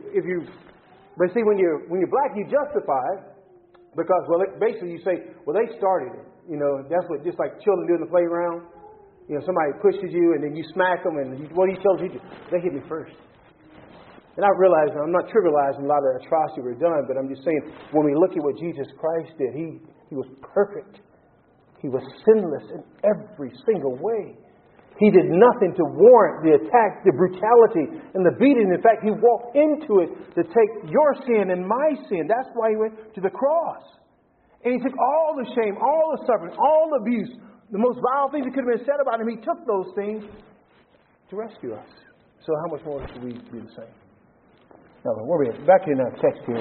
black, you justify it because basically you say, well, they started it. You know, that's what just like children do in the playground. You know, somebody pushes you and then you smack them, and what do you tell them? They hit me first. And I realize I'm not trivializing a lot of the atrocities that were done, but I'm just saying when we look at what Jesus Christ did, He was perfect. He was sinless in every single way. He did nothing to warrant the attack, the brutality, and the beating. In fact, He walked into it to take your sin and my sin. That's why He went to the cross. And He took all the shame, all the suffering, all the abuse, the most vile things that could have been said about Him. He took those things to rescue us. So how much more should we do the same? Now, where are we at? Back in our text here.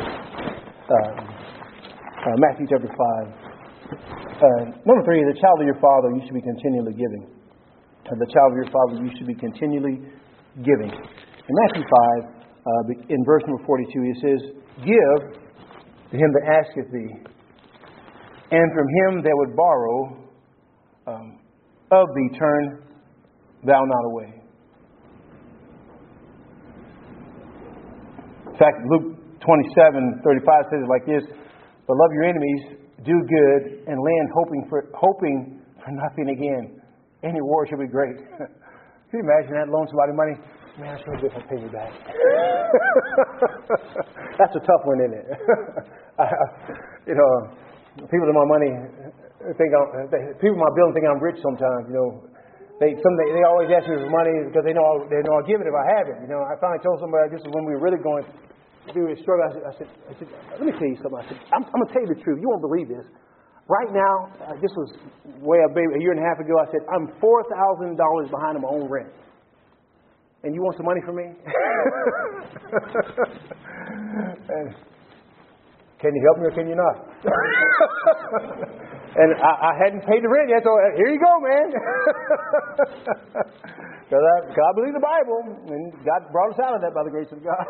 Matthew chapter 5. Number 3, the child of your father you should be continually giving. The child of your father you should be continually giving. In Matthew 5, in verse number 42, it says, give to him that asketh thee, and from him that would borrow of thee turn thou not away. In fact, Luke 27:35 says it like this, but love your enemies, do good, and lend hoping for nothing again. Any reward shall be great. Can you imagine that? Loan somebody money? Man, I sure wish they'd pay me back. That's a tough one, isn't it? People in my money people in my building think I'm rich sometimes. You know, they always ask me for money because they know I'll give it if I have it. You know, I finally told somebody this is when we were really going through a struggle. I said, let me tell you something. I said, I'm going to tell you the truth. You won't believe this. Right now, this was a year and a half ago, I said, I'm $4,000 behind on my own rent. And you want some money from me? And can you help me or can you not? And I hadn't paid the rent yet, so here you go, man. Because God believed the Bible, and God brought us out of that by the grace of God.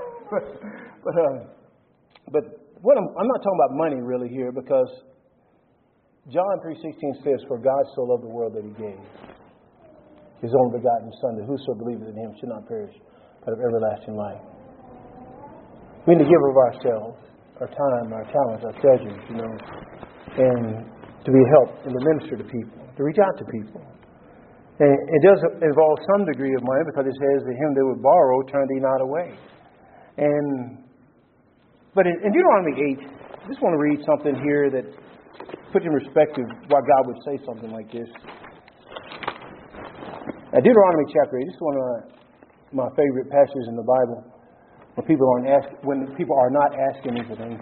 But what I'm not talking about money really here, because John 3:16 says, for God so loved the world that He gave His only begotten Son, that whoso believeth in Him should not perish, but have everlasting life. We need to give of ourselves, our time, our talents, our treasures, and to be a help and to minister to people, to reach out to people. And it does involve some degree of money, because it says that him that would borrow turn thee not away. But in Deuteronomy 8, I just want to read something here that put in perspective why God would say something like this. Deuteronomy chapter 8, this is one of my favorite passages in the Bible, when people are not asking me for things.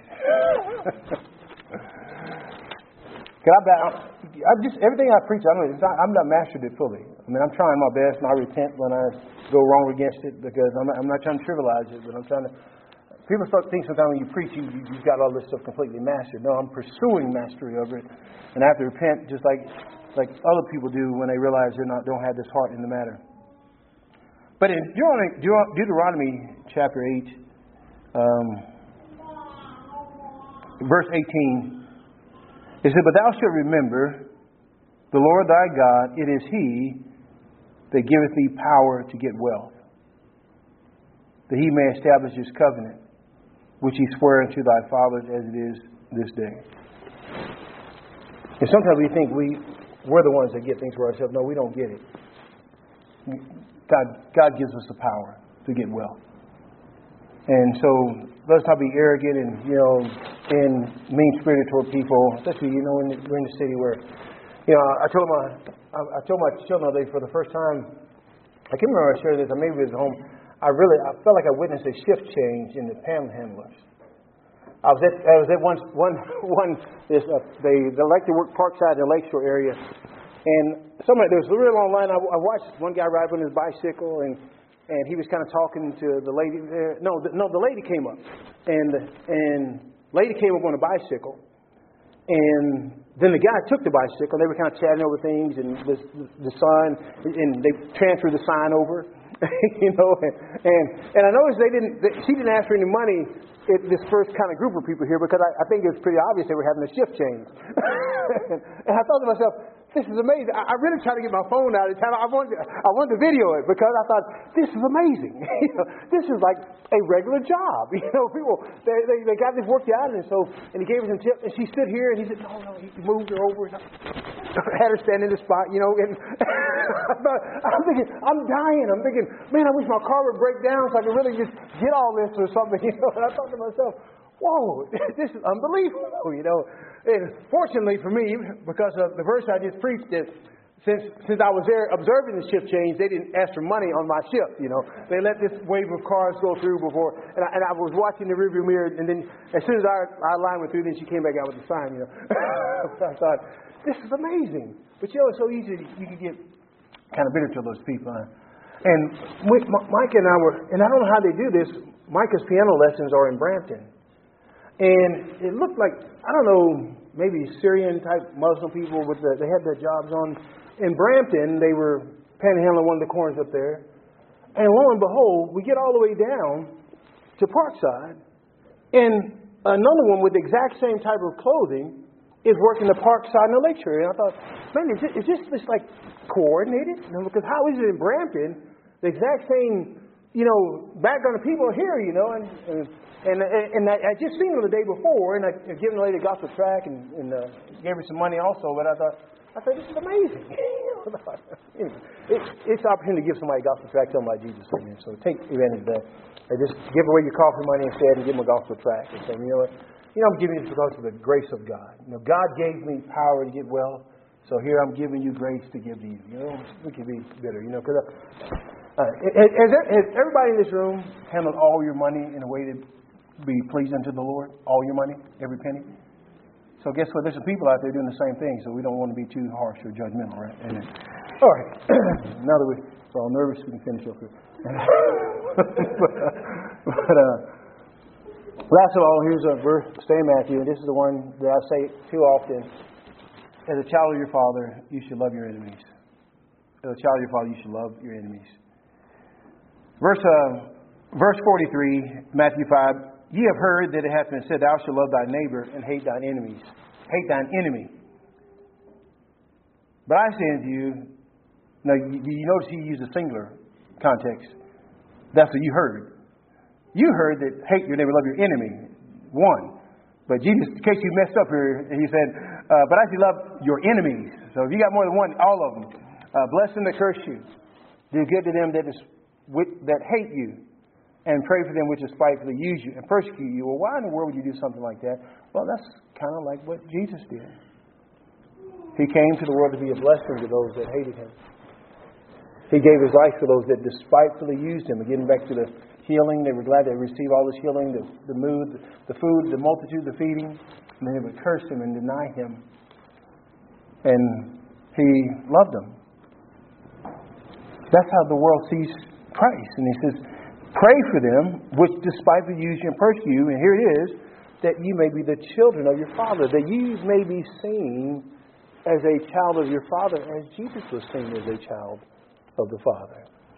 Everything I preach, I'm not mastered it fully. I'm trying my best, and I repent when I go wrong against it, because I'm not trying to trivialize it, but I'm trying to. People think sometimes when you preach, you've got all this stuff completely mastered. No, I'm pursuing mastery of it, and I have to repent just like other people do when they realize don't have this heart in the matter. But in Deuteronomy chapter 8, verse 18, it said, but thou shalt remember the Lord thy God, it is He that giveth thee power to get wealth, that He may establish His covenant, which He sware unto thy fathers as it is this day. And sometimes we think we're the ones that get things for ourselves. No, we don't get it. God gives us the power to get well. And so let's not be arrogant and, and mean-spirited toward people, especially, when we're in the city where, I told my children the other day for the first time, I can't remember I shared this, or maybe it was at home, I felt like I witnessed a shift change in the panhandlers. I was at they like to work Parkside in the Lakeshore area, and there was a real long line. I watched one guy ride on his bicycle, and he was kind of talking to the lady there. No, the lady came up, and lady came up on a bicycle, and then the guy took the bicycle. They were kind of chatting over things, and the sign, and they transferred the sign over, And I noticed she didn't ask for any money. This first kind of group of people here, because I think it's pretty obvious they were having a shift change. And I thought to myself, this is amazing. I really tried to get my phone out at the time. I wanted to video it because I thought, this is amazing. This is like a regular job. People they got this worked out, and he gave her some tips, and she stood here, and he said, no, he moved her over, and had her stand in the spot, and I'm thinking, I'm dying. I'm thinking, man, I wish my car would break down so I could really just get all this or something. And I thought to myself, whoa, this is unbelievable, And fortunately for me, because of the verse I just preached, that since I was there observing the shift change, they didn't ask for money on my shift, They let this wave of cars go through before, and I was watching the rearview mirror, and then as soon as our line went through, then she came back out with the sign, I thought, this is amazing. But it's so easy, you can get kind of bitter to those people. And Micah and I and I don't know how they do this, Micah's piano lessons are in Brampton. And it looked like, I don't know, maybe Syrian-type Muslim people, they had their jobs on. In Brampton, they were panhandling one of the corners up there. And lo and behold, we get all the way down to Parkside, and another one with the exact same type of clothing is working the Parkside and the Lakeshore. And I thought, man, is this like coordinated? Because how is it in Brampton, the exact same, background of people here, And I just seen her the day before, and I given the lady a gospel tract and gave her some money also. But I thought this is amazing. It's an opportunity to give somebody a gospel tract, tell them about Jesus. So take advantage of that. Or just give away your coffee money instead and give them a gospel tract. And say, you know what? I'm giving this because of the grace of God. God gave me power to get well. So here I'm giving you grace to give to you. We can be bitter, because has everybody in this room handled all your money in a way to be pleasing to the Lord? All your money, every penny? So guess what? There's some people out there doing the same thing, so we don't want to be too harsh or judgmental, right? Amen. All right. Now that we're all nervous, we can finish up here. Last of all, here's a verse, stay in Matthew, and this is the one that I say too often. As a child of your Father, you should love your enemies. As a child of your Father, you should love your enemies. Verse 43, Matthew 5, ye have heard that it hath been said, thou shalt love thy neighbor and hate thine enemies. Hate thine enemy. But I say unto you, now you notice he used a singular context. That's what you heard. You heard that hate your neighbor, love your enemy. One. But Jesus, in case you messed up here, he said, but I say love your enemies. So if you got more than one, all of them. Bless them that curse you. Do good to them that hate you. And pray for them which despitefully use you and persecute you. Well, why in the world would you do something like that? Well, that's kind of like what Jesus did. He came to the world to be a blessing to those that hated him. He gave his life for those that despitefully used him. Getting back to the healing, they were glad they received all this healing, the mood, the food, the multitude, the feeding. And then they would curse him and deny him. And he loved them. That's how the world sees Christ. And he says, pray for them which despitefully use you and persecute you. And here it is, that you may be the children of your Father, that you may be seen as a child of your Father, as Jesus was seen as a child of the Father.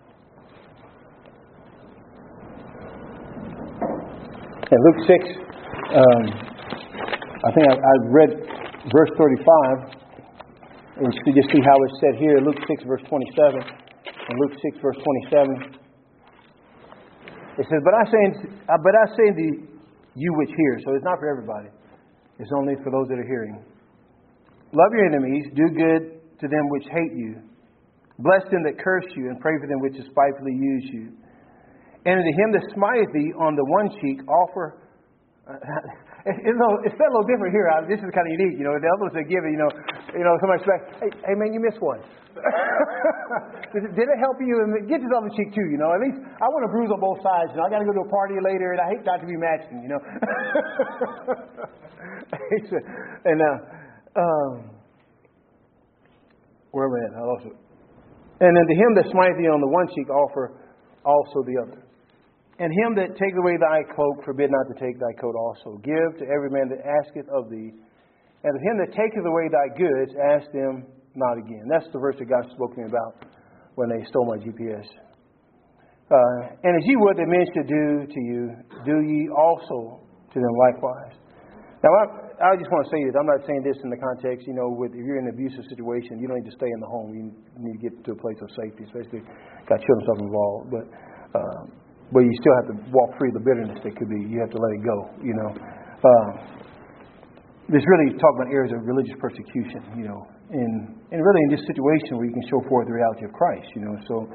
In Luke 6, I think I read verse 35. And you just see how it's said here. Luke 6, verse 27. And Luke 6, verse 27. It says, but I say unto you which hear. So it's not for everybody. It's only for those that are hearing. love your enemies, do good to them which hate you. Bless them that curse you, and pray for them which despitefully use you. And unto him that smiteth thee on the one cheek, offer... it's a little different here. This is kind of unique. The others they give it, somebody's like, hey man, you missed one. Did it help you? And get this on the cheek too, At least I want to bruise on both sides. I got to go to a party later, and I hate not to be matching, And where am I at? I lost it. And unto him that smiteth thee on the one cheek, offer also the other. And him that taketh away thy cloak, forbid not to take thy coat also. Give to every man that asketh of thee. And of him that taketh away thy goods, ask them not again. That's the verse that God spoke to me about when they stole my GPS. And as ye would that men should do to you, do ye also to them likewise. Now, I just want to say this. I'm not saying this in the context, if you're in an abusive situation, you don't need to stay in the home. You need to get to a place of safety, especially got children stuff involved. But you still have to walk free of the bitterness that could be. You have to let it go, This really talking about areas of religious persecution, and really in this situation where you can show forth the reality of Christ, So,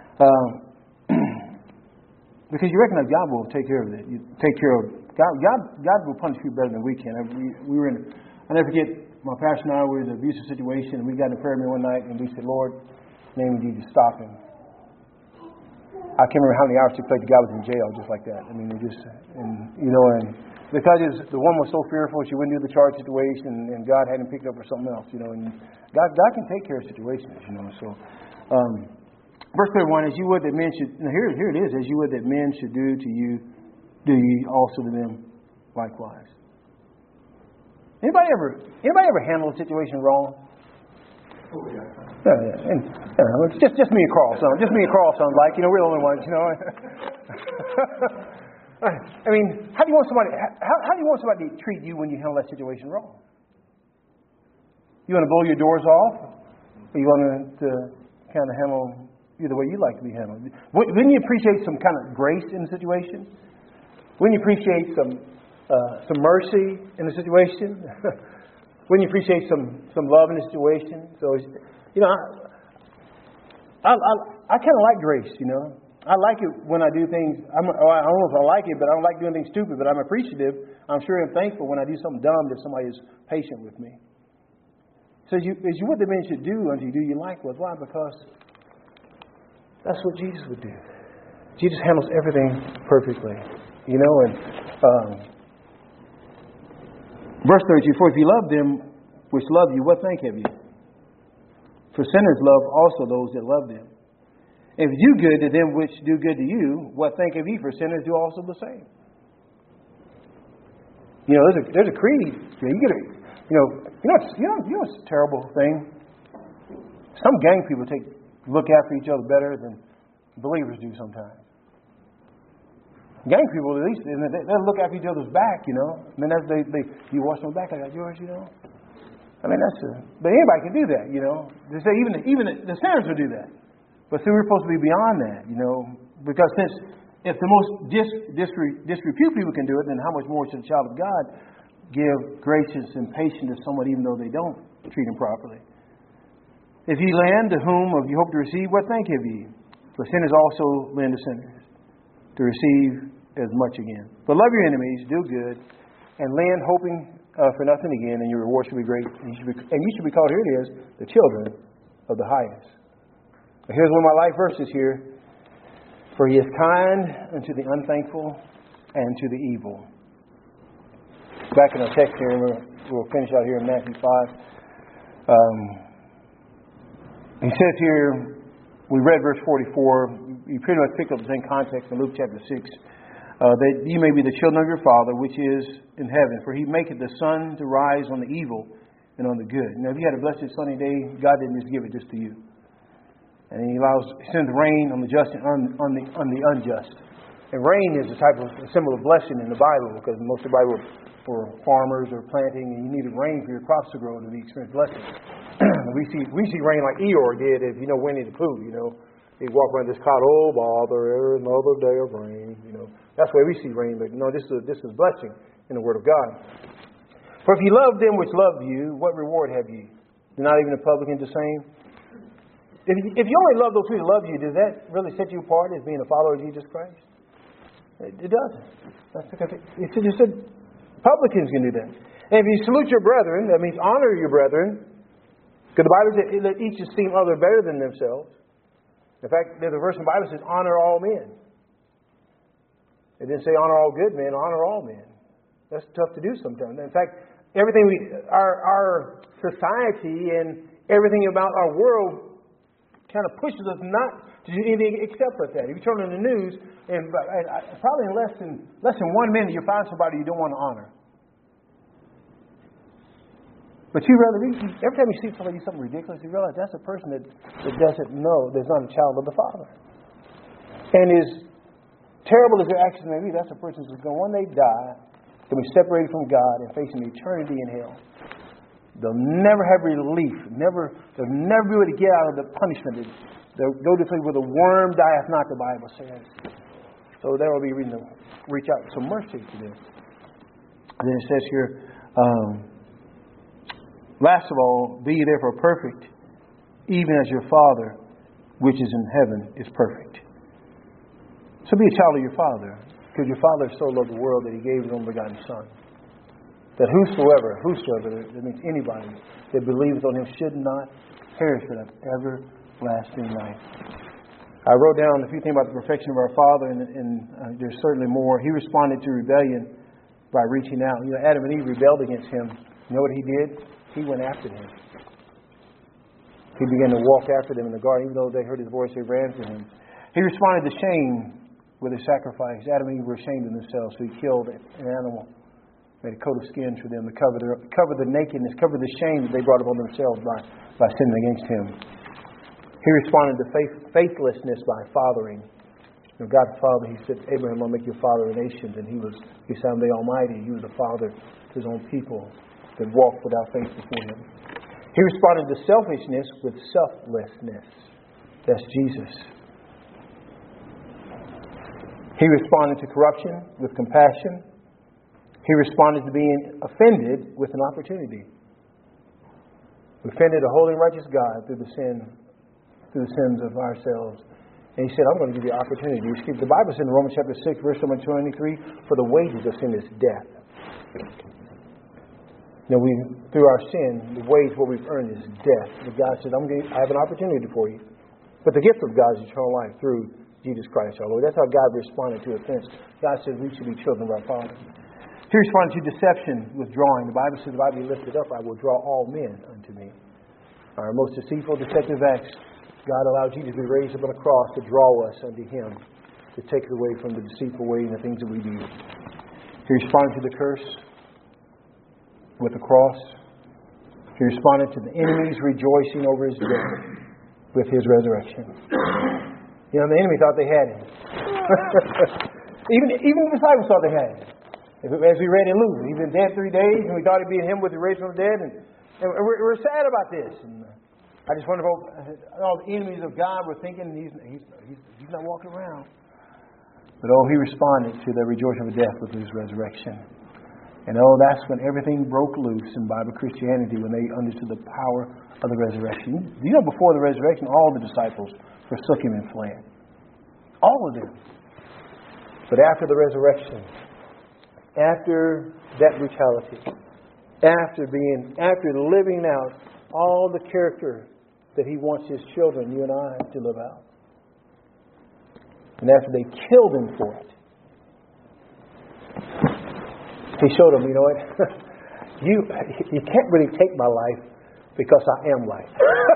because you recognize God will take care of it. You take care of God will punish you better than we can. We were in. I never forget. My pastor and I were in an abusive situation, and we got in a prayer meeting one night, and we said, "Lord, in the name of Jesus, stop him." I can't remember how many hours took place. The guy was in jail just like that. I mean, and because the woman was so fearful, she wouldn't do the charge situation, and God had him picked up for something else, And God can take care of situations, So, verse 31: As you would that men should. Now here it is. As you would that men should do to you, do ye also to them likewise. Anybody ever handle a situation wrong? Oh, yeah. And it's just me and Carl, son. Just me and Carl, son. We're the only ones, I mean, how do you want somebody to treat you when you handle that situation wrong? You want to blow your doors off, or you want to kind of handle you the way you like to be handled? Wouldn't you appreciate some kind of grace in the situation? Wouldn't you appreciate some mercy in the situation? Wouldn't you appreciate some love in the situation? So, I kind of like grace, I like it when I do things. I don't know if I like it, but I don't like doing things stupid. But I'm appreciative. I'm sure I'm thankful when I do something dumb that somebody is patient with me. So as you what the men should do unto you, do you likewise. Why? Because that's what Jesus would do. Jesus handles everything perfectly, And verse 32: For if you love them which love you, what thank have you? For sinners love also those that love them. If you do good to them which do good to you, what thank have ye? For sinners do also the same. There's a creed. It's a terrible thing. Some gang people look after each other better than believers do sometimes. Gang people, at least, they'll look after each other's back, I mean, you wash my back, I got yours, I mean, but anybody can do that, They say even the sinners will do that. But see, we're supposed to be beyond that, because if the most disrepute people can do it, then how much more should a child of God give gracious and patience to someone even though they don't treat him properly? If ye lend, to whom of you hope to receive, what thank have ye? For sinners also lend to sinners, to receive as much again. But love your enemies, do good, and lend, hoping for nothing again, and your reward shall be great. And you should be called, here it is, the children of the highest. Here's one of my life verses here. For he is kind unto the unthankful and to the evil. Back in our text here, we'll finish out here in Matthew 5. He says here, we read verse 44. You pretty much picked up the same context in Luke chapter 6. That ye may be the children of your Father which is in heaven. For he maketh the sun to rise on the evil and on the good. Now, if you had a blessed sunny day, God didn't just give it just to you. And he sends rain on the just and on the unjust. And rain is a symbol of blessing in the Bible, because most of the Bible for farmers or planting, and you needed rain for your crops to grow to experience blessing. we see rain like Eeyore did, if Winnie the Pooh. He'd walk around this cloud, oh bother, another day of rain. That's the way we see rain. But this is blessing in the Word of God. For if you love them which love you, what reward have ye? Not even the publicans the same? If you only love those people who love you, does that really set you apart as being a follower of Jesus Christ? It doesn't. That's because it said publicans can do that. And if you salute your brethren, that means honor your brethren. Because the Bible says, let each esteem other better than themselves. In fact, there's a verse in the Bible that says, honor all men. It didn't say honor all good men, honor all men. That's tough to do sometimes. In fact, everything our society and everything about our world kind of pushes us not to do anything except for that. If you turn on the news, and probably in less than 1 minute, you find somebody you don't want to honor. But every time you see somebody do something ridiculous, you realize that's a person that doesn't know, that's not a child of the Father. And as terrible as their actions may be, that's a person who's going, when they die, they'll be separated from God and facing eternity in hell. They'll never have relief. They'll never be able to get out of the punishment. They'll go to sleep with a worm dieth not, the Bible says. So there will be reason to reach out for some mercy to them. And then it says here, last of all, be ye therefore perfect, even as your Father, which is in heaven, is perfect. So be a child of your Father, because your Father so loved the world that He gave His only begotten Son. That whosoever, that means anybody, that believeth on Him should not perish but have everlasting life. I wrote down a few things about the perfection of our Father, and there's certainly more. He responded to rebellion by reaching out. You know, Adam and Eve rebelled against Him. You know what He did? He went after them. He began to walk after them in the garden. Even though they heard His voice, they ran to Him. He responded to shame with a sacrifice. Adam and Eve were ashamed of themselves, so He killed an animal. Made a coat of skins for them to cover the nakedness, cover the shame that they brought upon themselves by sinning against Him. He responded to faithlessness by fathering. You know, God the Father, He said, Abraham, I'll make you a father of nations. And He sounded the Almighty. He was a father to His own people that walked without faith before Him. He responded to selfishness with selflessness. That's Jesus. He responded to corruption with compassion. He responded to being offended with an opportunity. We offended a holy and righteous God through the sins of ourselves. And He said, I'm going to give you an opportunity. The Bible says in Romans chapter 6, verse number 23, for the wages of sin is death. Now, through our sin, the wage what we've earned is death. But God said, I have an opportunity for you. But the gift of God is eternal life through Jesus Christ our Lord. That's how God responded to offense. God said we should be children of our Father. He responded to deception with drawing. The Bible says, if I be lifted up, I will draw all men unto me. Our most deceitful, deceptive acts, God allowed Jesus to be raised up on a cross to draw us unto Him, to take us away from the deceitful way and the things that we do. He responded to the curse with the cross. He responded to the enemies rejoicing over His death with His resurrection. You know, the enemy thought they had Him. even the disciples thought they had Him. As we read in Luke, He's been dead 3 days, and we thought He'd be in Him with the raised from the dead, and we're sad about this. And I just wonder if all the enemies of God were thinking He's not walking around. But He responded to their rejoicing of death with His resurrection. And that's when everything broke loose in Bible Christianity, when they understood the power of the resurrection. You know, before the resurrection, all the disciples forsook Him and fled. All of them. But after the resurrection, after that brutality, after living out all the character that He wants His children, you and I, to live out, and after they killed Him for it, He showed them, you know what? You can't really take my life because I am life.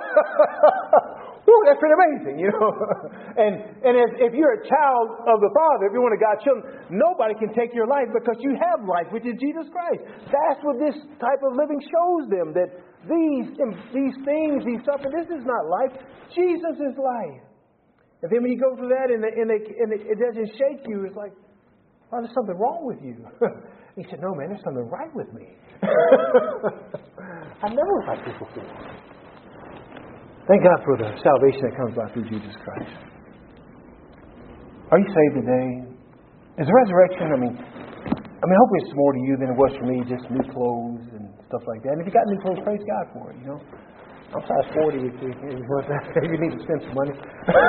Ooh, that's pretty amazing, you know. And if you're a child of the Father, if you're one of God's children, nobody can take your life because you have life, which is Jesus Christ. That's what this type of living shows them, that these things, these suffering, this is not life. Jesus is life. And then when you go through that and it doesn't shake you, it's like, oh, there's something wrong with you. He said, no, man, there's something right with me. I've never was like this before. Thank God for the salvation that comes by through Jesus Christ. Are you saved today? Is the resurrection, I mean, hopefully it's more to you than it was for me, just new clothes and stuff like that. And if you got new clothes, praise God for it, you know. I'm size 40 if you need to spend some money.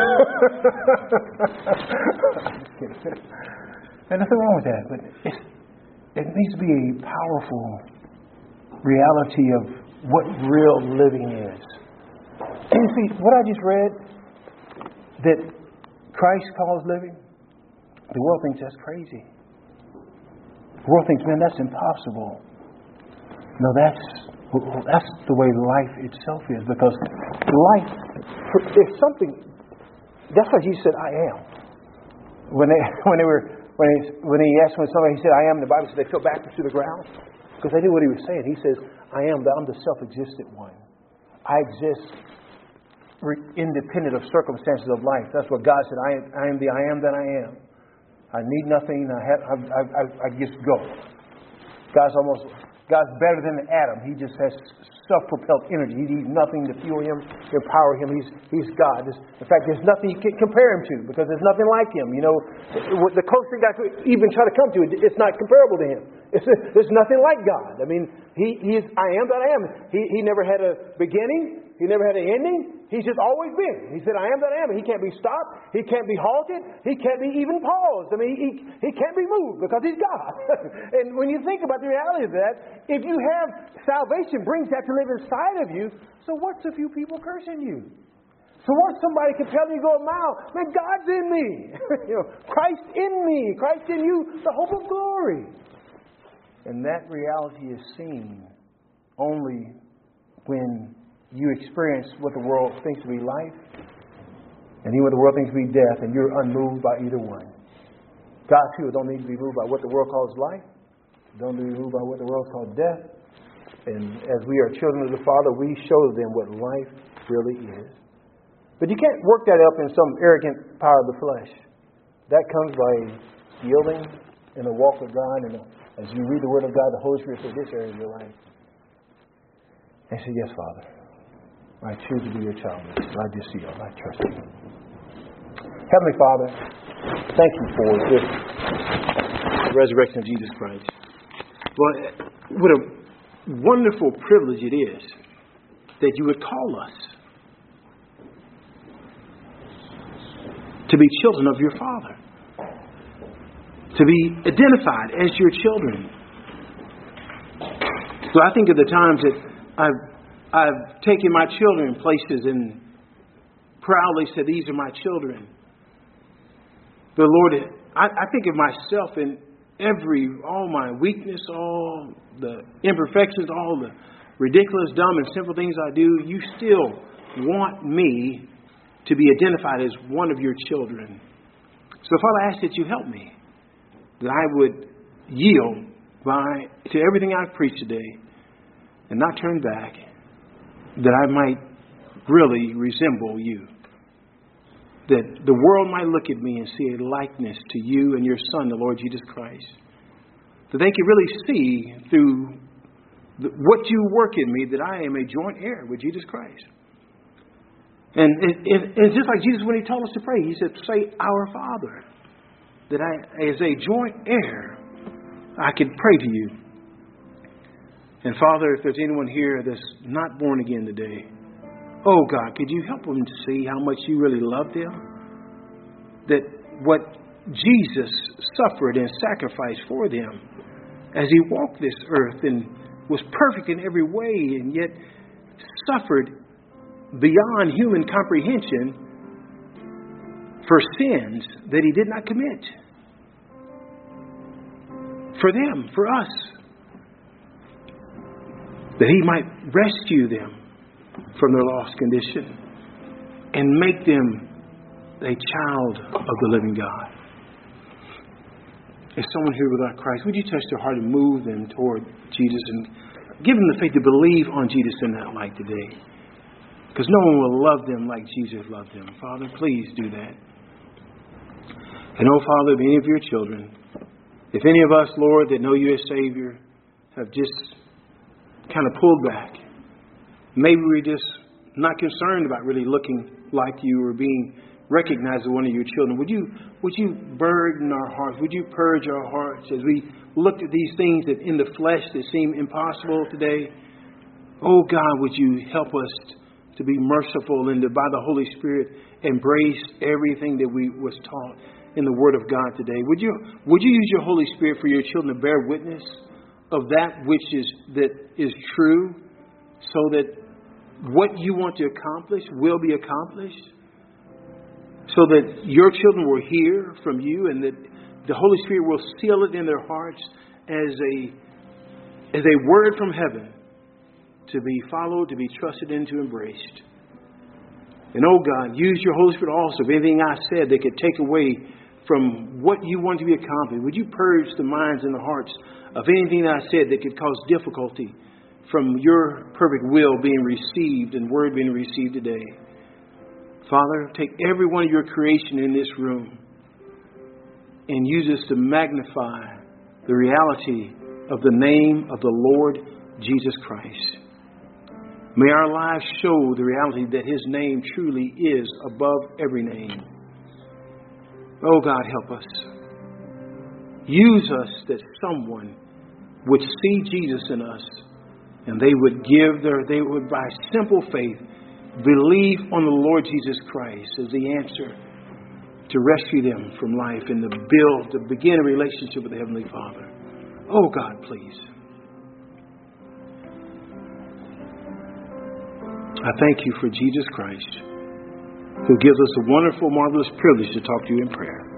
And nothing wrong with that, but it needs to be a powerful reality of what real living is. And you see, what I just read, that Christ calls living, the world thinks that's crazy. The world thinks, man, that's impossible. No, that's the way life itself is, because life is something. That's why Jesus said, "I am." When he asked when somebody, he said, "I am," the Bible said they fell backwards to the ground because they knew what he was saying. He says, "I am. I'm the self-existent one. I exist independent of circumstances of life." That's what God said. I am the I am that I am. I need nothing. I just go. God's better than the atom. He just has self-propelled energy. He needs nothing to fuel him, to empower him. He's God. In fact, there's nothing you can compare him to, because there's nothing like him. You know, the closest thing I could even try to come to, it's not comparable to him. There's nothing like God. I mean, he is I am that I am. He never had a beginning. He never had an ending. He's just always been. He said, "I am that I am." He can't be stopped. He can't be halted. He can't be even paused. I mean, he can't be moved because he's God. And when you think about the reality of that, if you have salvation, brings that to live inside of you. So what's a few people cursing you? So what's somebody compelling you to go a mile? Man, God's in me. Christ in me. Christ in you, the hope of glory. And that reality is seen only when you experience what the world thinks to be life, and even what the world thinks to be death, and you're unmoved by either one. God's people don't need to be moved by what the world calls life. Don't need to be moved by what the world calls death. And as we are children of the Father, we show them what life really is. But you can't work that up in some arrogant power of the flesh. That comes by yielding in a walk with God, and as you read the Word of God, the Holy Spirit says, "This area of your life." And say, "Yes, Father. I choose to be your child. I just seal. I trust you." Heavenly Father, thank you for this resurrection of Jesus Christ. Well, what a wonderful privilege it is that you would call us to be children of your Father, to be identified as your children. So I think of the times that I've taken my children places and proudly said, "These are my children." But Lord, I think of myself in all my weakness, all the imperfections, all the ridiculous, dumb, and simple things I do. You still want me to be identified as one of your children. So Father, I ask that you help me, that I would yield to everything I've preached today and not turn back, that I might really resemble you. That the world might look at me and see a likeness to you and your Son, the Lord Jesus Christ. That they could really see through what you work in me, that I am a joint heir with Jesus Christ. And it's just like Jesus, when he told us to pray, he said, "Say, Our Father." That I, as a joint heir, I could pray to you. And Father, if there's anyone here that's not born again today, oh God, could you help them to see how much you really love them? That what Jesus suffered and sacrificed for them as he walked this earth and was perfect in every way, and yet suffered beyond human comprehension for sins that he did not commit. For them, for us. That he might rescue them from their lost condition and make them a child of the living God. If someone here without Christ, would you touch their heart and move them toward Jesus and give them the faith to believe on Jesus in that light today? Because no one will love them like Jesus loved them. Father, please do that. And oh, Father, if any of your children, if any of us, Lord, that know you as Savior, have just kind of pulled back, maybe we're just not concerned about really looking like you or being recognized as one of your children. Would you burden our hearts? Would you purge our hearts as we looked at these things that in the flesh that seem impossible today? Oh God, would you help us to be merciful, and to, by the Holy Spirit, embrace everything that we was taught in the Word of God today. Would you use your Holy Spirit for your children to bear witness of that which is true, so that what you want to accomplish will be accomplished, so that your children will hear from you, and that the Holy Spirit will seal it in their hearts as a word from heaven, to be followed, to be trusted, and to embraced. And oh God, use your Holy Spirit also. If anything I said that could take away from what you want to be accomplished, would you purge the minds and the hearts of anything I said that could cause difficulty from your perfect will being received and word being received today. Father, take every one of your creation in this room and use us to magnify the reality of the name of the Lord Jesus Christ. May our lives show the reality that His name truly is above every name. Oh God, help us. Use us that someone would see Jesus in us, and they would by simple faith believe on the Lord Jesus Christ as the answer to rescue them from life and to begin a relationship with the Heavenly Father. Oh God, please. I thank you for Jesus Christ, who gives us a wonderful, marvelous privilege to talk to you in prayer.